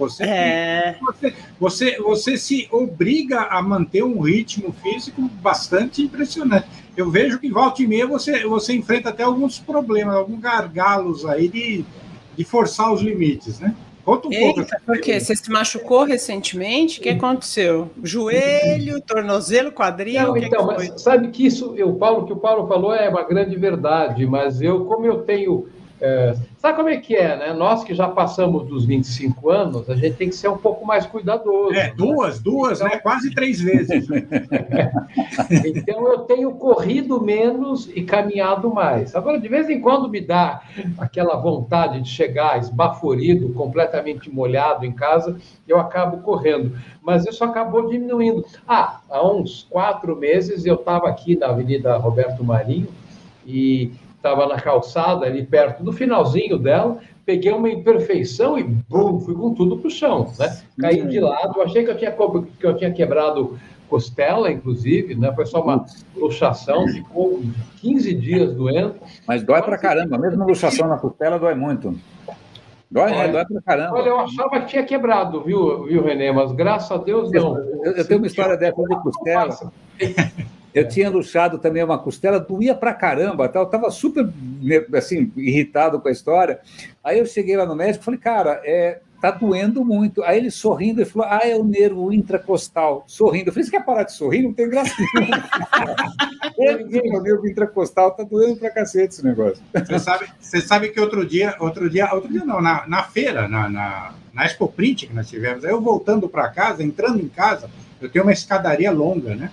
Você se obriga a manter um ritmo físico bastante impressionante. Eu vejo que volta e meia você enfrenta até alguns problemas, alguns gargalos aí de forçar os limites, né? Conta um pouco. Por quê? Você se machucou recentemente? O que aconteceu? Joelho, tornozelo, quadril? Não, então, mas sabe que isso, que o Paulo falou é uma grande verdade, mas como eu tenho... sabe como é que é, né? Nós que já passamos dos 25 anos, a gente tem que ser um pouco mais cuidadoso. Duas, então, né? Quase 3 vezes. Então, eu tenho corrido menos e caminhado mais. Agora, de vez em quando me dá aquela vontade de chegar esbaforido, completamente molhado em casa, eu acabo correndo. Mas isso acabou diminuindo. Há uns 4 meses eu estava aqui na Avenida Roberto Marinho e... estava na calçada, ali perto do finalzinho dela, peguei uma imperfeição e, bum, fui com tudo para o chão, né? Caí de lado, achei que eu tinha quebrado costela, inclusive, né? Foi só uma luxação, ficou 15 dias doendo. Mas dói pra caramba, mesmo luxação na costela dói muito. Dói pra caramba. Olha, eu achava que tinha quebrado, viu, Renê? Mas graças a Deus não. Eu tenho uma história dessa de costela. Eu tinha luxado também uma costela, doía pra caramba, eu estava super assim, irritado com a história. Aí eu cheguei lá no médico e falei, cara, tá doendo muito. Aí ele sorrindo, ele falou, é o nervo intracostal. Sorrindo. Eu falei, você quer parar de sorrir? Não tem graça nenhuma. O nervo intracostal tá doendo pra cacete esse negócio. Você sabe que outro dia não, na feira, na Expo Print que nós tivemos, eu voltando para casa, entrando em casa, eu tenho uma escadaria longa, né?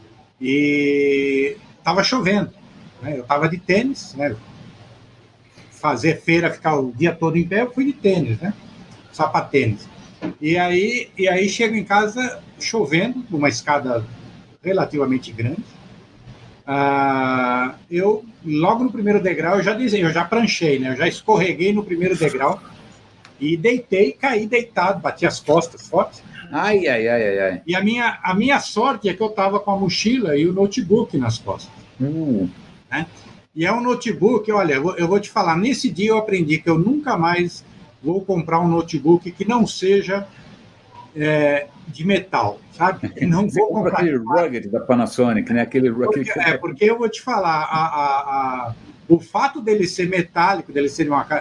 E estava chovendo, né? Eu estava de tênis, né? Fazer feira, ficar o dia todo em pé, eu fui de tênis, né? Sapatênis. E aí chego em casa chovendo, uma escada relativamente grande. Eu, logo no primeiro degrau, eu já pranchei, né? Eu já escorreguei no primeiro degrau e deitei, caí deitado, bati as costas forte. Ai. E a minha sorte é que eu estava com a mochila e o notebook nas costas. Né? E é um notebook, olha, eu vou te falar, nesse dia eu aprendi que eu nunca mais vou comprar um notebook que não seja de metal, sabe? E não vou comprar aquele rugged da Panasonic, né? Porque eu vou te falar, o fato dele ser metálico, dele ser uma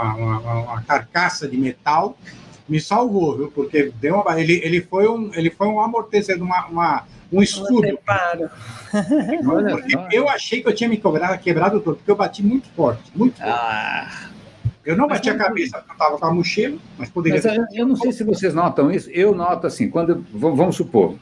carcaça de metal, me salvou, viu? Porque ele foi um amortecedor, um escudo. Porque eu achei que eu tinha me quebrado todo, porque eu bati muito forte, muito forte. Eu não bati a cabeça porque eu estava com a mochila, mas poderia... eu não sei se vocês notam isso, eu noto assim, vamos supor,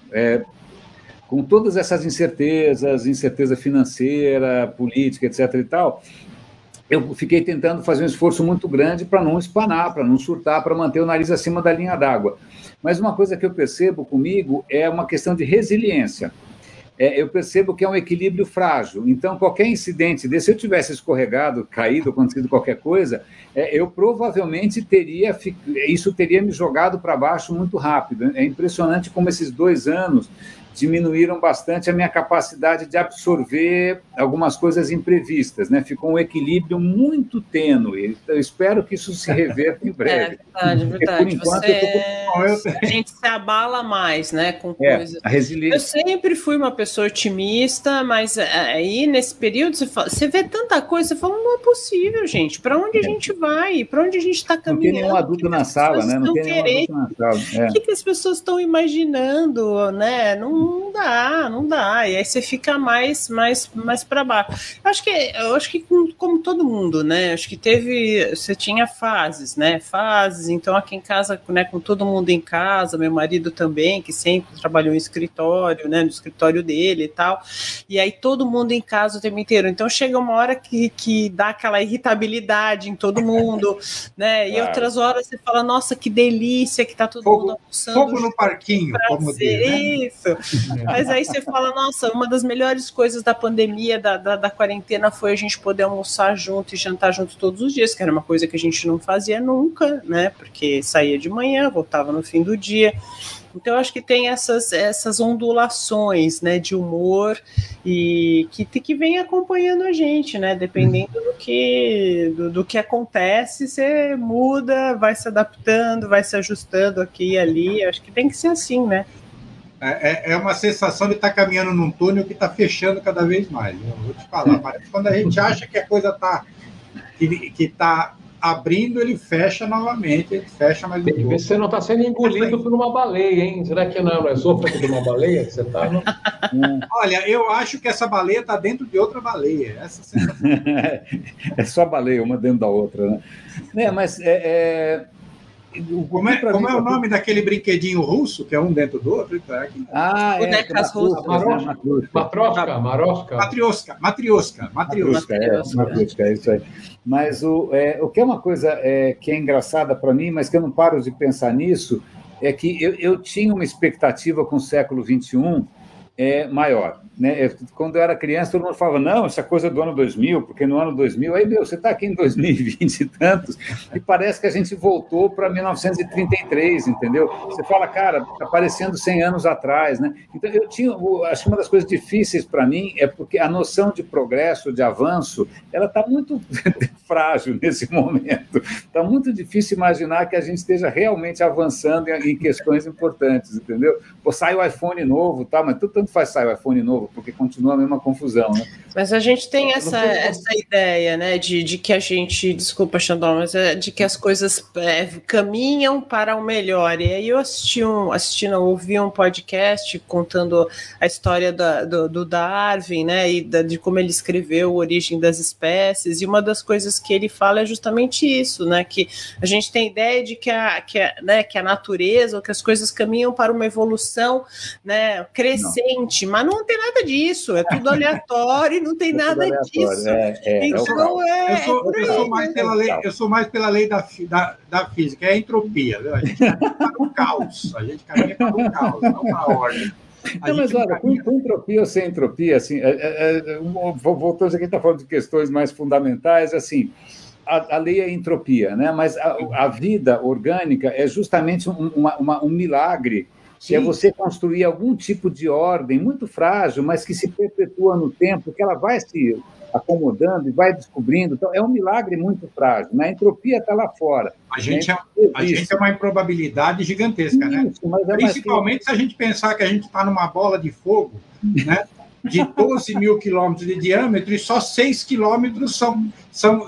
com todas essas incertezas, incerteza financeira, política, etc. e tal, eu fiquei tentando fazer um esforço muito grande para não espanar, para não surtar, para manter o nariz acima da linha d'água. Mas uma coisa que eu percebo comigo é uma questão de resiliência. Eu percebo que é um equilíbrio frágil. Então, qualquer incidente desse, se eu tivesse escorregado, caído, acontecido qualquer coisa, eu provavelmente isso teria me jogado para baixo muito rápido. É impressionante como esses 2 anos diminuíram bastante a minha capacidade de absorver algumas coisas imprevistas, né? Ficou um equilíbrio muito tênue. Eu espero que isso se reverta em breve. Verdade. Por enquanto, a gente se abala mais, né? Com coisas. A resiliência. Eu sempre fui uma pessoa otimista, mas aí nesse período você vê tanta coisa, você fala, não é possível, gente. Para onde a gente vai? Para onde a gente está caminhando? Não tem nenhum adulto na sala, né? Não tem nenhum adulto na sala. O que as pessoas estão imaginando, né? Não dá. E aí você fica mais para baixo. Eu acho que como todo mundo, né? Acho que você tinha fases, né? Então aqui em casa, né, com todo mundo em casa, meu marido também, que sempre trabalhou em escritório, né? No escritório dele e tal. E aí todo mundo em casa o tempo inteiro. Então chega uma hora que dá aquela irritabilidade em todo mundo, né? E outras horas você fala, nossa, que delícia que tá todo mundo almoçando. Fogo no parquinho, como diz, né? Isso. Mas aí você fala, nossa, uma das melhores coisas da pandemia, da quarentena, foi a gente poder almoçar junto e jantar junto todos os dias, que era uma coisa que a gente não fazia nunca, né? Porque saía de manhã, voltava no fim do dia. Então, eu acho que tem essas ondulações, né, de humor e que vem acompanhando a gente, né? Dependendo do que acontece, você muda, vai se adaptando, vai se ajustando aqui e ali. Eu acho que tem que ser assim, né? É uma sensação de estar caminhando num túnel que está fechando cada vez mais. Eu vou te falar, parece que quando a gente acha que a coisa está abrindo, ele fecha novamente, ele fecha mais um pouco. Você não está sendo engolido por uma baleia, hein? Será que não é esôfago de uma baleia que você está? Olha, eu acho que essa baleia está dentro de outra baleia. Essa sensação. É só baleia, uma dentro da outra, né? Mas como é o nome daquele brinquedinho russo, que é um dentro do outro? Bonecas russas. Matrioska, é isso aí. Mas o que é uma coisa que é engraçada para mim, mas que eu não paro de pensar nisso, é que eu tinha uma expectativa com o século XXI maior. Né? Quando eu era criança, todo mundo falava, não, essa coisa é do ano 2000, porque no ano 2000, aí, você está aqui em 2020 e tantos, e parece que a gente voltou para 1933, entendeu? Você fala, cara, está parecendo 100 anos atrás, né? Então, acho que uma das coisas difíceis para mim é porque a noção de progresso, de avanço, ela está muito frágil nesse momento. Está muito difícil imaginar que a gente esteja realmente avançando em questões importantes, entendeu? Pô, sai o iPhone novo, tá? Mas tanto faz sair o iPhone novo, porque continua a mesma confusão, né? Mas a gente tem essa ideia, né, de que a gente, desculpa, Xandó, mas de que as coisas caminham para o melhor. E aí eu ouvi um podcast contando a história do Darwin, né, e de como ele escreveu A Origem das Espécies, e uma das coisas que ele fala é justamente isso, né, que a gente tem ideia de que a natureza, ou que as coisas caminham para uma evolução, né, crescente, mas não tem nada disso, é tudo aleatório, não tem nada disso. Então, eu sou mais pela lei da física, é a entropia. Viu? A gente caminha para o caos. A gente caminha para o caos, não para a ordem. Não, mas olha, com entropia ou sem entropia, assim, voltando aqui, está falando de questões mais fundamentais, assim, a lei é entropia, né? Mas a vida orgânica é justamente um milagre. Sim. É você construir algum tipo de ordem muito frágil, mas que se perpetua no tempo, que ela vai se acomodando e vai descobrindo. Então, é um milagre muito frágil. Né? A entropia está lá fora. A gente é uma improbabilidade gigantesca, né? Principalmente se a gente pensar que a gente está numa bola de fogo, né? De 12 mil quilômetros de diâmetro e só 6 quilômetros são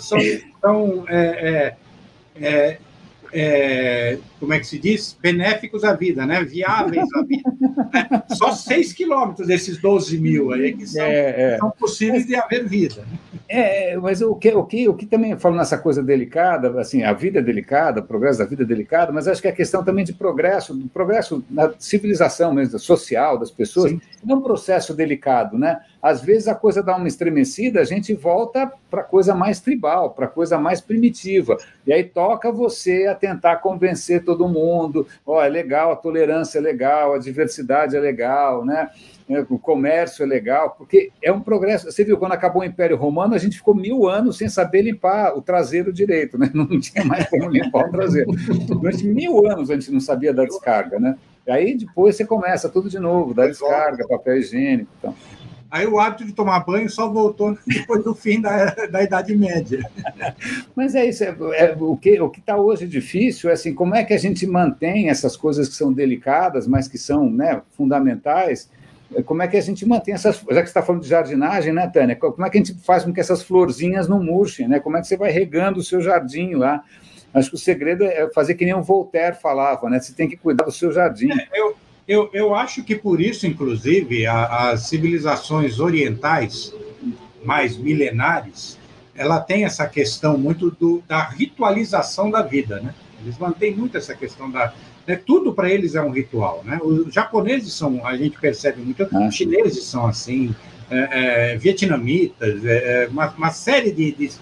como é que se diz? Benéficos à vida, né? Viáveis à vida. Né? Só 6 quilômetros desses 12 mil aí que são possíveis de haver vida. Mas o que também falo nessa coisa delicada, assim, a vida é delicada, o progresso da vida é delicado, mas acho que é a questão também de progresso na civilização mesmo, social das pessoas. Sim. É um processo delicado, né? Às vezes a coisa dá uma estremecida, a gente volta para a coisa mais tribal, para a coisa mais primitiva. E aí toca você a tentar convencer todo mundo, é legal, a tolerância é legal, a diversidade é legal, né? O comércio é legal, porque é um progresso. Você viu, quando acabou o Império Romano, a gente ficou 1000 anos sem saber limpar o traseiro direito, né? Não tinha mais como limpar o traseiro. Durante 1000 anos a gente não sabia da descarga, né? E aí depois você começa tudo de novo, da descarga, papel higiênico, então. Aí o hábito de tomar banho só voltou depois do fim da Idade Média. Mas é isso. O que está hoje difícil é assim, como é que a gente mantém essas coisas que são delicadas, mas que são, né, fundamentais. Como é que a gente mantém essas... Já que você está falando de jardinagem, né, Tânia? Como é que a gente faz com que essas florzinhas não murchem, né? Como é que você vai regando o seu jardim lá? Acho que o segredo é fazer que nem o Voltaire falava, né? Você tem que cuidar do seu jardim. Eu acho que por isso, inclusive, as civilizações orientais mais milenares, ela tem essa questão muito da ritualização da vida, né? Eles mantêm muito essa questão tudo para eles é um ritual, né? Os japoneses são, a gente percebe muito, os chineses são assim, vietnamitas, uma série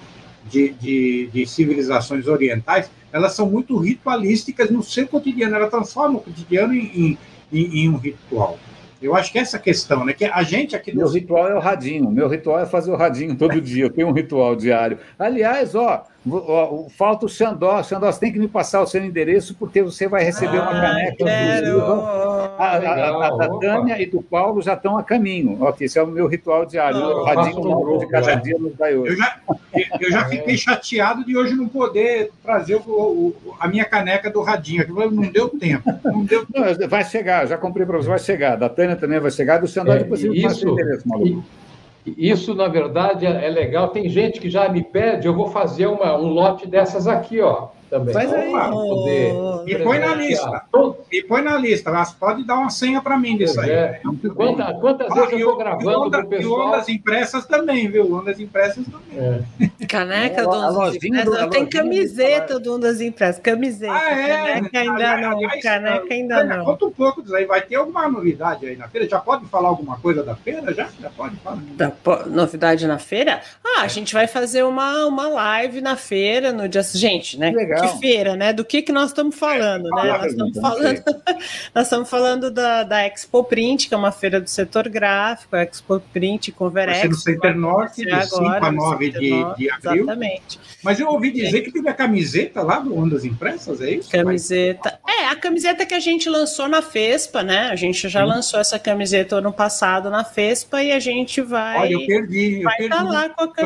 de civilizações orientais, elas são muito ritualísticas no seu cotidiano, ela transforma o cotidiano em um ritual. Eu acho que essa questão, né? Que a gente aqui... Meu ritual é o radinho. Meu ritual é fazer o radinho todo dia. Eu tenho um ritual diário. Aliás, falta o Xandó. Xandó, você tem que me passar o seu endereço, porque você vai receber uma caneca. A Tânia e do Paulo já estão a caminho. Esse é o meu ritual diário. O radinho novo de cada dia nos dá hoje. Eu já fiquei chateado de hoje não poder trazer a minha caneca do radinho. Não deu tempo. Não, vai chegar, já comprei para você, vai chegar. Da Tânia também vai chegar, do Xandó depois você passa o endereço, maluco. Isso, na verdade, é legal. Tem gente que já me pede, eu vou fazer um lote dessas aqui, ó. Também. Faz aí. E põe na lista. E põe na lista. Elas podem dar uma senha para mim disso aí. Quantas vezes eu estou gravando com o pessoal? E ondas impressas também, viu? Ondas impressas também. Caneca do Ondas Impressas. Tem camiseta do Ondas Impressas. Camiseta. Caneca ainda não. Caneca ainda não. Conta um pouco disso aí. Vai ter alguma novidade aí na feira? Já pode falar alguma coisa da feira? Já pode falar. Novidade na feira? A gente vai fazer uma live na feira no dia... Gente, né? Legal. Que feira, né? Do que nós estamos falando, né? Nós estamos falando da Expo Print, que é uma feira do setor gráfico, a Expo Print Converex. Vai ser no Center Norte, de 5 a 9 de abril. Exatamente. Mas eu ouvi dizer que teve a camiseta lá do Ondas Impressas, é isso? Camiseta. A camiseta que a gente lançou na FESPA, né? A gente já lançou essa camiseta ano passado na FESPA e a gente vai... Olha, eu perdi. Vai estar lá com a camiseta.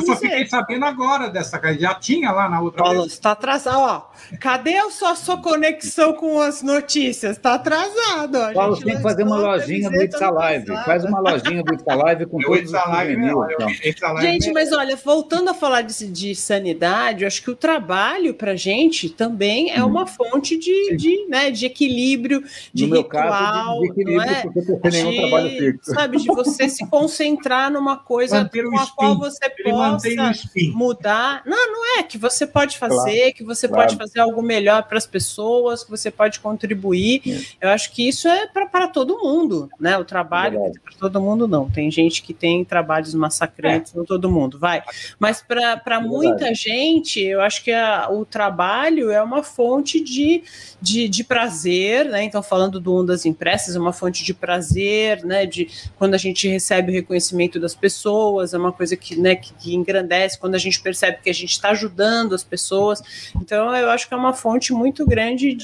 só fiquei sabendo agora dessa coisa. Já tinha lá na outra vez. Está atrasado, ó. Cadê a sua conexão com as notícias? Está atrasado, ó. Paulo, tem que fazer uma lojinha do It's Alive. Faz uma lojinha do It's Alive com todos os souvenirs. Gente, mas olha, voltando a falar de sanidade, eu acho que o trabalho pra gente também é uma fonte de equilíbrio, de no ritual, meu caso, de equilíbrio, não é? Porque eu não tenho nenhum trabalho fixo. Sabe, de você se concentrar numa coisa com a qual você possa mudar. Não é que você pode fazer, que você pode fazer algo melhor para as pessoas, que você pode contribuir. Eu acho que isso é para todo mundo, né? O trabalho para todo mundo não. Tem gente que tem trabalhos massacrantes, não todo mundo, vai. Mas para muita gente, eu acho que o trabalho é uma fonte de prazer, né? Então, falando do Ondas Impressas, é uma fonte de prazer, né? De quando a gente recebe o reconhecimento das pessoas, é uma coisa que engrandece, quando a gente percebe que a gente está ajudando as pessoas. Então, eu acho que é uma fonte muito grande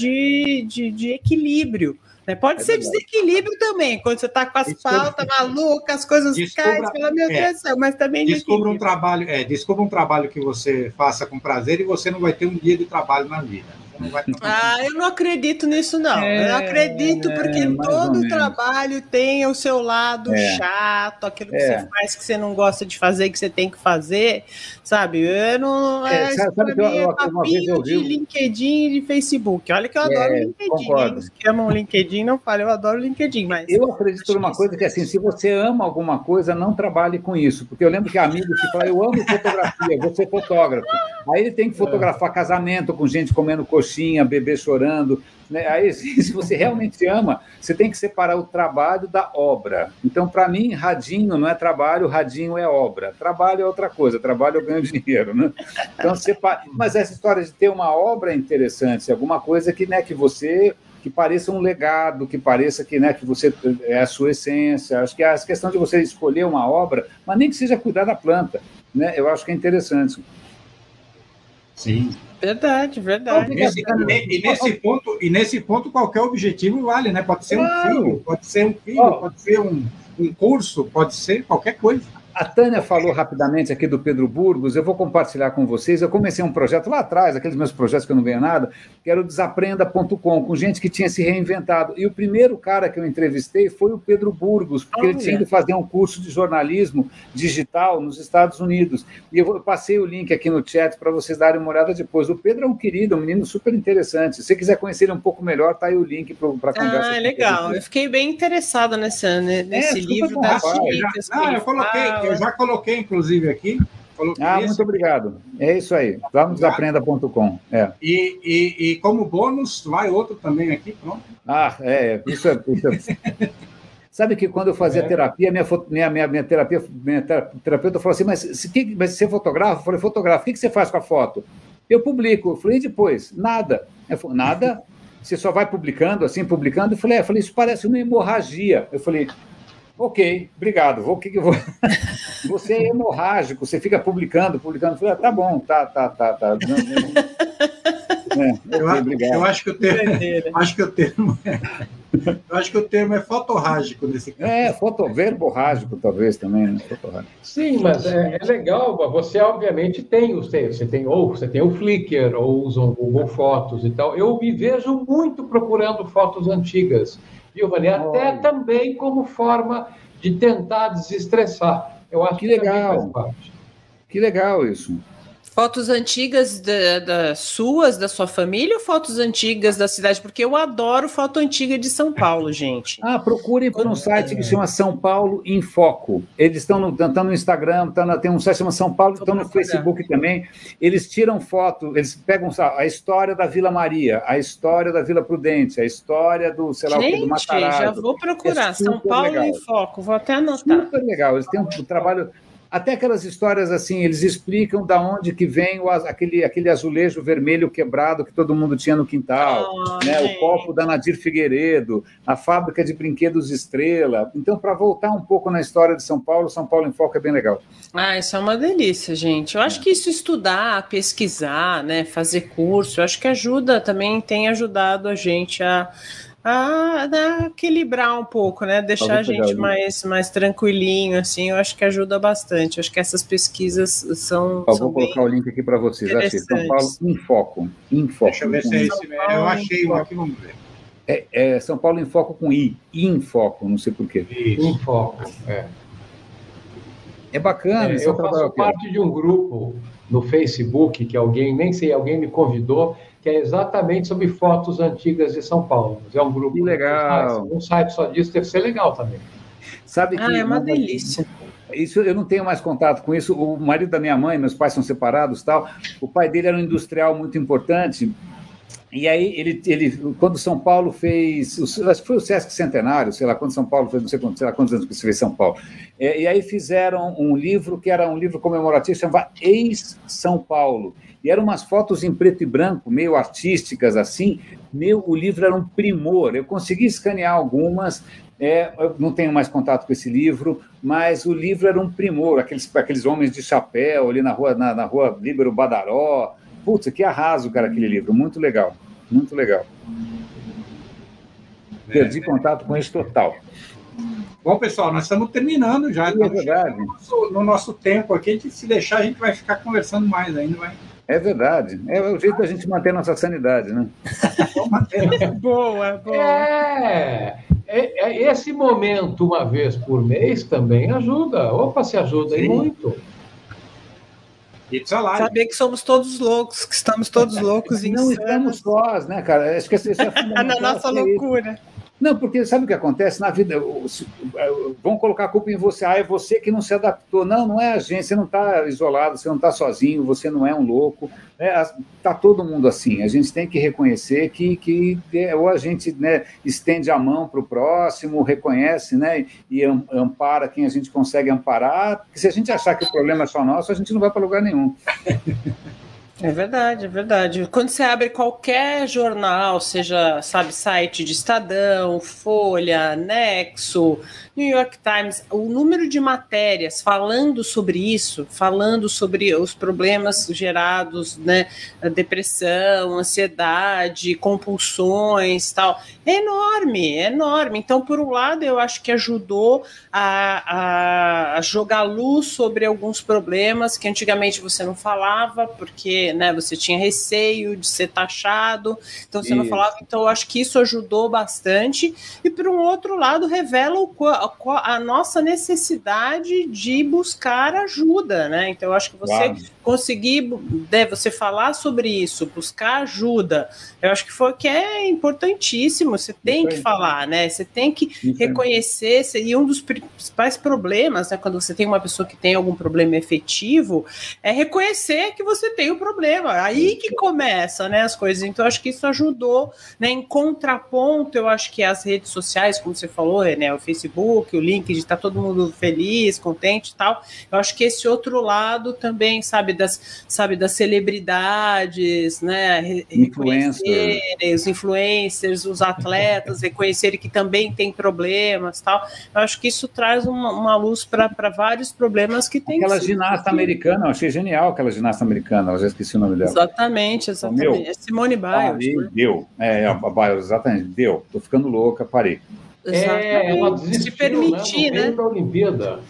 de equilíbrio. Pode ser desequilíbrio também, quando você está com as pautas malucas, as coisas caem, pelo meu Deus do céu, mas também descubra um trabalho que você faça com prazer e você não vai ter um dia de trabalho na vida. Eu não acredito nisso, não. Eu não acredito, porque todo trabalho tem o seu lado chato, aquilo que você faz que você não gosta de fazer, que você tem que fazer, sabe? Sabe que eu papinho de LinkedIn e de Facebook. Olha que eu adoro o LinkedIn. Os que amam o LinkedIn não falam, eu adoro o LinkedIn. Mas eu acredito numa coisa que, assim, se você ama alguma coisa, não trabalhe com isso. Porque eu lembro que amigos que falam, eu amo fotografia, vou ser fotógrafo. Aí ele tem que fotografar casamento com gente comendo coxinha, bebê chorando. Né? Aí, se você realmente ama, você tem que separar o trabalho da obra. Então, para mim, radinho não é trabalho, radinho é obra. Trabalho é outra coisa, trabalho eu ganho dinheiro. Né? Então, mas essa história de ter uma obra é interessante, alguma coisa que você... que pareça um legado, que pareça que você é a sua essência. Acho que a questão de você escolher uma obra, mas nem que seja cuidar da planta, né? Eu acho que é interessante. Sim. Verdade. E nesse ponto, qualquer objetivo vale, né? Pode ser pode ser um curso, pode ser qualquer coisa. A Tânia falou rapidamente aqui do Pedro Burgos, eu vou compartilhar com vocês. Eu comecei um projeto lá atrás, aqueles meus projetos que eu não ganho nada, que era o desaprenda.com, com gente que tinha se reinventado. E o primeiro cara que eu entrevistei foi o Pedro Burgos, porque ele tinha ido fazer um curso de jornalismo digital nos Estados Unidos. E eu passei o link aqui no chat para vocês darem uma olhada depois. O Pedro é um querido, um menino super interessante. Se você quiser conhecer ele um pouco melhor, tá aí o link para conversa. Legal. Eu fiquei bem interessada nesse livro da Eu já coloquei, inclusive, aqui. Muito obrigado. É isso aí. Vamos desaprenda.com. E como bônus, vai outro também aqui, pronto. Isso é... Sabe que quando eu fazia terapia, minha terapeuta falou assim, mas você fotografa? Eu falei, fotografa. O que você faz com a foto? Eu publico. Eu falei, e depois? Nada. Eu falei, nada? Você só vai publicando, assim, publicando? Eu falei, isso parece uma hemorragia. Eu falei... Ok, obrigado. Você é hemorrágico, você fica publicando. Falei, tá bom, tá. Eu acho que o termo é fotorrágico nesse caso. Verborrágico, talvez também, né? Sim, mas é legal. Você obviamente você tem o Flickr, ou usa o Google Fotos e tal. Eu me vejo muito procurando fotos antigas. Giovanni, até também como forma de tentar desestressar. Eu acho que legal. Que legal isso. Fotos antigas da sua família ou fotos antigas da cidade? Porque eu adoro foto antiga de São Paulo, gente. Procurem por um site que se chama São Paulo em Foco. Eles estão no Instagram, tem um site que chama São Paulo, estão no Facebook também. Eles tiram foto, eles pegam a história da Vila Maria, a história da Vila Prudente, a história do, do Matarazzo. Já vou procurar. São Paulo em Foco, vou até anotar. Super legal, eles têm um trabalho... Até aquelas histórias assim, eles explicam da onde que vem aquele azulejo vermelho quebrado que todo mundo tinha no quintal, né? O copo da Nadir Figueiredo, a fábrica de brinquedos Estrela. Então, para voltar um pouco na história de São Paulo em Foco é bem legal. Isso é uma delícia, gente. Eu acho que isso estudar, pesquisar, né, fazer curso, eu acho que ajuda também, tem ajudado a gente a equilibrar um pouco, né? Deixar a gente mais tranquilinho, assim, eu acho que ajuda bastante. Eu acho que essas pesquisas são vou colocar o link aqui para vocês. Achei. São Paulo em Foco. Deixa eu ver se é esse mesmo. Eu achei um aqui, vamos ver. São Paulo em Foco com I. Em Foco, não sei porquê. Em Foco, É bacana. Eu faço parte de um grupo no Facebook que alguém me convidou, que é exatamente sobre fotos antigas de São Paulo. É um grupo. Que legal. Um site só disso deve ser legal também. Sabe que é uma delícia. Isso eu não tenho mais contato com isso. O marido da minha mãe, meus pais são separados, tal. O pai dele era um industrial muito importante. E aí, ele quando São Paulo fez, acho que foi o Sesc Centenário, sei lá, quando São Paulo fez, não sei quantos anos que se fez São Paulo, e aí fizeram um livro que era um livro comemorativo, chamava Ex-São Paulo, e eram umas fotos em preto e branco, meio artísticas assim. O livro era um primor, eu consegui escanear algumas, eu não tenho mais contato com esse livro, mas o livro era um primor, aqueles homens de chapéu ali na rua Líbero Badaró. Putz, que arraso, cara, aquele livro. Muito legal, muito legal. Perdi contato com isso total. Bom, pessoal, nós estamos terminando já. É verdade. No nosso tempo aqui, se deixar, a gente vai ficar conversando mais ainda. É verdade. É o jeito da gente manter nossa sanidade, né? Vamos manter. Boa. Esse momento, uma vez por mês, também ajuda. Opa, se ajuda aí muito. Saber que somos todos loucos, que estamos todos loucos e não estamos sós, né, cara? Acho que isso é fundamental. Na nossa loucura. Não, porque sabe o que acontece na vida? Vão colocar a culpa em você. É você que não se adaptou. Não é a gente. Você não está isolado, você não está sozinho, você não é um louco. Está todo mundo assim. A gente tem que reconhecer que ou a gente, né, estende a mão para o próximo, reconhece, né, e ampara quem a gente consegue amparar. Porque se a gente achar que o problema é só nosso, a gente não vai para lugar nenhum. É verdade. Quando você abre qualquer jornal, seja, site de Estadão, Folha, Nexo, New York Times, o número de matérias falando sobre isso, falando sobre os problemas gerados, né, depressão, ansiedade, compulsões, tal, é enorme. Então, por um lado, eu acho que ajudou a jogar luz sobre alguns problemas que antigamente você não falava, porque, né, você tinha receio de ser taxado, então você não falava. Então eu acho que isso ajudou bastante, e por um outro lado revela a nossa necessidade de buscar ajuda, né? Então eu acho que você conseguir, você falar sobre isso, buscar ajuda, eu acho que é importantíssimo. Você tem que falar, né? Você tem que reconhecer, e um dos principais problemas, né, quando você tem uma pessoa que tem algum problema efetivo, é reconhecer que você tem o problema. Aí que começa, né, as coisas. Então, eu acho que isso ajudou, né? Em contraponto, eu acho que as redes sociais, como você falou, né, o Facebook, o LinkedIn, tá todo mundo feliz, contente e tal. Eu acho que esse outro lado também, das celebridades, né, reconhecerem os influencers, os atletas, reconhecerem que também tem problemas, tal. Eu acho que isso traz uma luz para vários problemas que tem. Aquela ginasta americana, eu achei genial aquela ginasta americana, eu já esqueci o nome dela. Exatamente. É Simone Biles. Deu. A Biles, exatamente. Deu. Tô ficando louca, parei. Ela desistiu, se permitir, né? Da Olimpíada.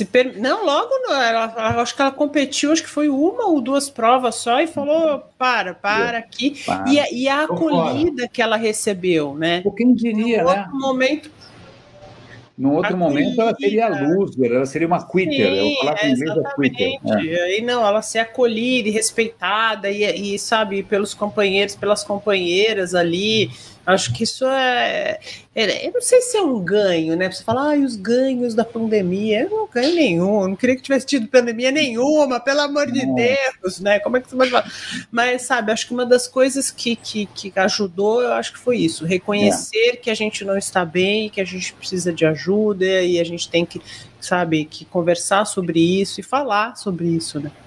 Acho que ela competiu, acho que foi uma ou duas provas só, e falou, para aqui. E a acolhida que ela recebeu, né? Quem diria, né? Num outro momento, ela seria loser, ela seria uma quitter. Eu falava em inglês quitter. E ela ser acolhida e respeitada, e sabe, pelos companheiros, pelas companheiras ali. Acho que isso eu não sei se é um ganho, né? Você fala, os ganhos da pandemia. Eu não ganho nenhum, eu não queria que tivesse tido pandemia nenhuma, pelo amor de Deus, né? Como é que você pode falar? Mas, sabe, acho que uma das coisas que ajudou, eu acho que foi isso, reconhecer que a gente não está bem, que a gente precisa de ajuda, e a gente tem que, sabe, que conversar sobre isso e falar sobre isso, né?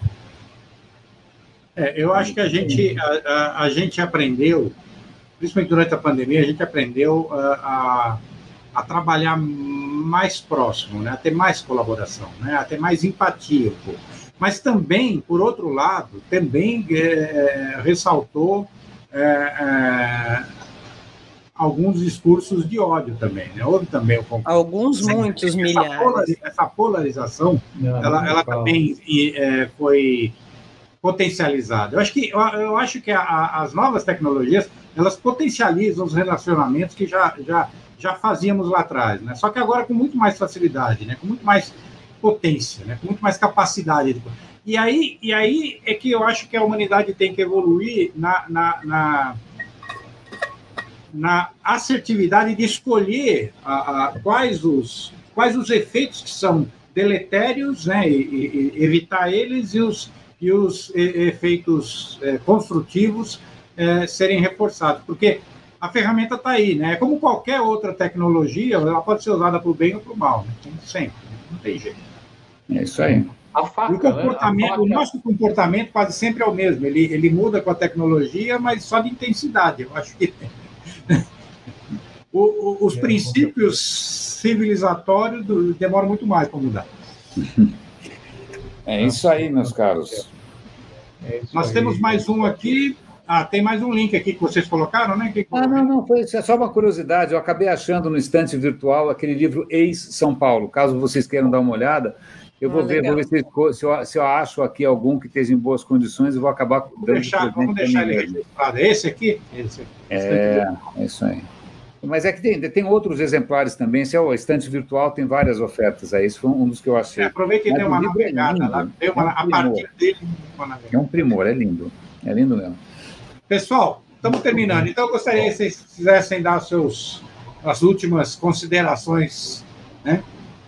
Eu acho que a gente aprendeu, principalmente durante a pandemia, a gente aprendeu a trabalhar mais próximo, né? A ter mais colaboração, né? A ter mais empatia. Mas também, por outro lado, também ressaltou alguns discursos de ódio também, né? Houve também alguns, muitos milhares. Essa polarização, ela também foi potencializada. Eu acho que as novas tecnologias, elas potencializam os relacionamentos que já fazíamos lá atrás, né? Só que agora com muito mais facilidade, né? Com muito mais potência, né? Com muito mais capacidade. E aí é que eu acho que a humanidade tem que evoluir na assertividade de escolher quais os efeitos que são deletérios, né? E evitar eles, e os efeitos construtivos serem reforçados, porque a ferramenta está aí, né? Como qualquer outra tecnologia, ela pode ser usada para o bem ou para o mal, né? Sempre, não tem jeito. É isso aí. A faca, o nosso comportamento quase sempre é o mesmo. Ele muda com a tecnologia, mas só de intensidade. Eu acho que os princípios civilizatórios demoram muito mais para mudar. É isso aí, meus caros. Nós temos mais um aqui. Tem mais um link aqui que vocês colocaram, né? Não, foi só uma curiosidade. Eu acabei achando no estante virtual aquele livro Ex-São Paulo. Caso vocês queiram dar uma olhada, eu vou ver se eu acho aqui algum que esteja em boas condições e vou acabar vamos deixar ele registrado. Esse aqui? É isso aí. Mas é que tem outros exemplares também. Se é o estante virtual, tem várias ofertas aí. Esse foi um dos que eu achei. Aproveita e dê uma navegada lá. A partir dele. É um primor, é lindo. É lindo mesmo. Pessoal, estamos terminando. Então, eu gostaria que vocês quisessem dar as últimas considerações, né?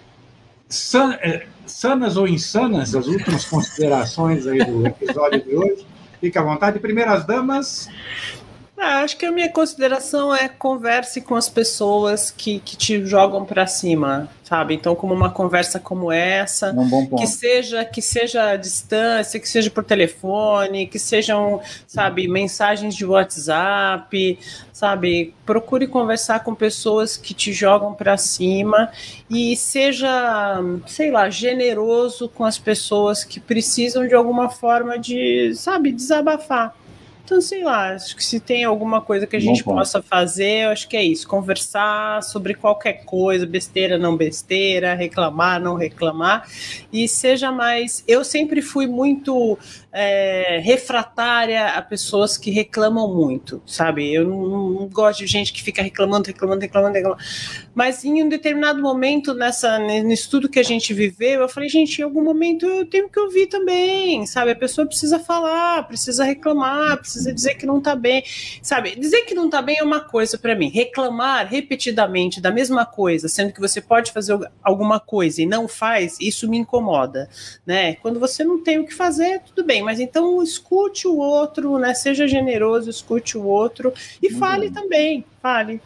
Sanas ou insanas, as últimas considerações aí do episódio de hoje. Fique à vontade. Primeiras damas. Acho que a minha consideração é converse com as pessoas que te jogam para cima, sabe? Então, como uma conversa como essa, que seja à distância, que seja por telefone, que sejam, sabe, mensagens de WhatsApp, sabe? Procure conversar com pessoas que te jogam para cima e seja, sei lá, generoso com as pessoas que precisam de alguma forma de, sabe, desabafar. Então, sei lá, acho que se tem alguma coisa que a gente possa fazer, eu acho que é isso, conversar sobre qualquer coisa, besteira, não besteira, reclamar, não reclamar, e seja mais... Eu sempre fui muito refratária a pessoas que reclamam muito, sabe? Eu não gosto de gente que fica reclamando. Mas em um determinado momento, no estudo que a gente viveu, eu falei, gente, em algum momento eu tenho que ouvir também, sabe? A pessoa precisa falar, precisa reclamar, precisa dizer que não tá bem, sabe? Dizer que não tá bem é uma coisa para mim. Reclamar repetidamente da mesma coisa, sendo que você pode fazer alguma coisa e não faz, isso me incomoda, né? Quando você não tem o que fazer, tudo bem, mas então escute o outro, né? Seja generoso, escute o outro e fale também, fale.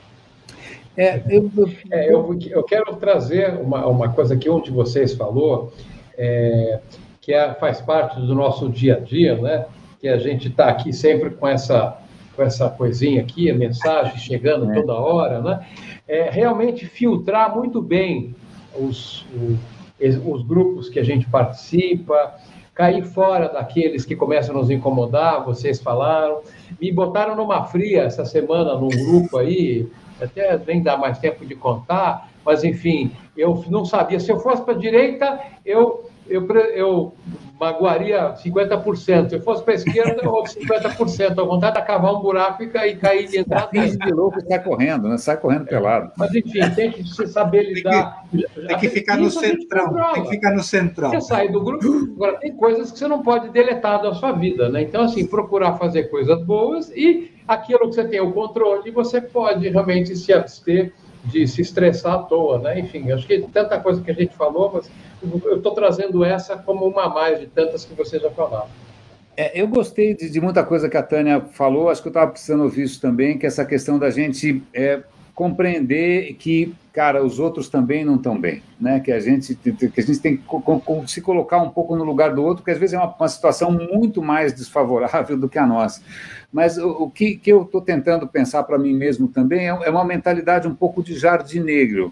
Eu quero trazer uma coisa que um de vocês falou, que faz parte do nosso dia a dia, né? Que a gente está aqui sempre com essa coisinha aqui, a mensagem chegando toda hora, né? Realmente filtrar muito bem os grupos que a gente participa, cair fora daqueles que começam a nos incomodar, vocês falaram. Me botaram numa fria essa semana num grupo aí, até nem dá mais tempo de contar, mas enfim, eu não sabia. Se eu fosse para a direita, eu magoaria 50%. Se eu fosse para a esquerda, eu 50%. A vontade de cavar um buraco e cair de entrada. De louco sai correndo, né? Sai correndo pelado. Mas, enfim, tem que saber lidar. Tem que ficar no centrão. Tem que ficar no centrão. Você sai do grupo. Agora, tem coisas que você não pode deletar da sua vida, né? Então, assim, procurar fazer coisas boas e aquilo que você tem o controle, você pode realmente se abster de se estressar à toa, né? Enfim, acho que tanta coisa que a gente falou, mas eu estou trazendo essa como uma a mais de tantas que vocês já falaram. Eu gostei de muita coisa que a Tânia falou, acho que eu estava precisando ouvir isso também, que essa questão da gente compreender que, cara, os outros também não estão bem, né? Que a gente tem que se colocar um pouco no lugar do outro, porque às vezes é uma situação muito mais desfavorável do que a nossa. Mas o que eu estou tentando pensar para mim mesmo também é uma mentalidade um pouco de jardineiro,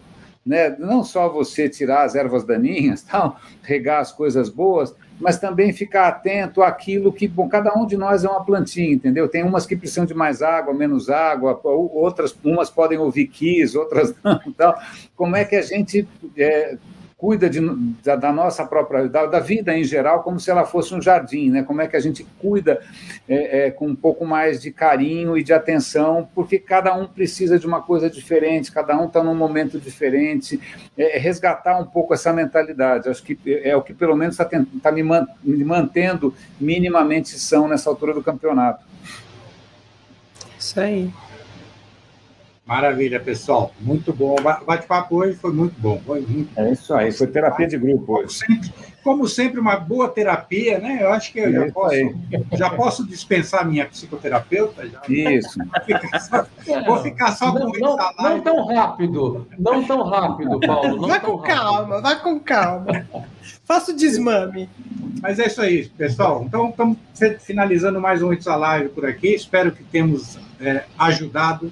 né? Não só você tirar as ervas daninhas, tal, regar as coisas boas, mas também ficar atento àquilo que, bom, cada um de nós é uma plantinha, entendeu? Tem umas que precisam de mais água, menos água, outras, umas podem ouvir quis, outras não, tal. Como é que a gente cuida da nossa própria, da vida em geral, como se ela fosse um jardim, né? Como é que a gente cuida com um pouco mais de carinho e de atenção, porque cada um precisa de uma coisa diferente, cada um está num momento diferente, resgatar um pouco essa mentalidade, acho que é o que pelo menos está me mantendo minimamente são nessa altura do campeonato. Isso aí. Maravilha, pessoal. Muito bom. O bate-papo hoje foi muito bom. É isso aí, foi terapia de grupo hoje. Como sempre, uma boa terapia, né? Eu acho que eu já posso dispensar minha psicoterapeuta. Já. Isso. Vou ficar só com isso. Não tão rápido, Paulo. Vai com calma. Faça o desmame. Mas é isso aí, pessoal. Então, estamos finalizando mais um It's Alive por aqui. Espero que tenhamos ajudado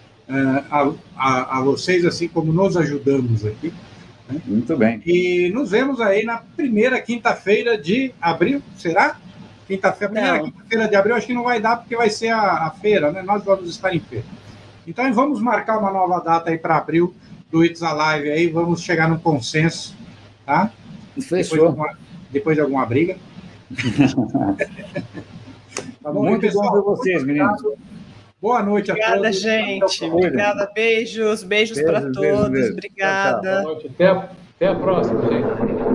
a vocês, assim como nos ajudamos aqui. Né? Muito bem. E nos vemos aí na primeira quinta-feira de abril, será? Primeira quinta-feira de abril, acho que não vai dar, porque vai ser a feira, né? Nós vamos estar em feira. Então, vamos marcar uma nova data aí para abril do It's Alive aí, vamos chegar num consenso, tá? Fechou. Depois de alguma briga. Tá bom, muito pessoal, bom ver vocês, meninos. Boa noite a todos. Obrigada, gente. Obrigada, beijos para todos. Beijo. Obrigada. Boa noite. Até a próxima, gente.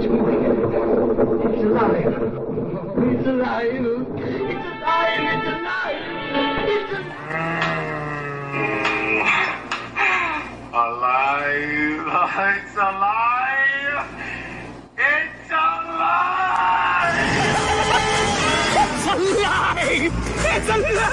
It's alive. It's alive. It's alive. It's alive. Alive. It's alive. It's alive. It's alive. It's alive.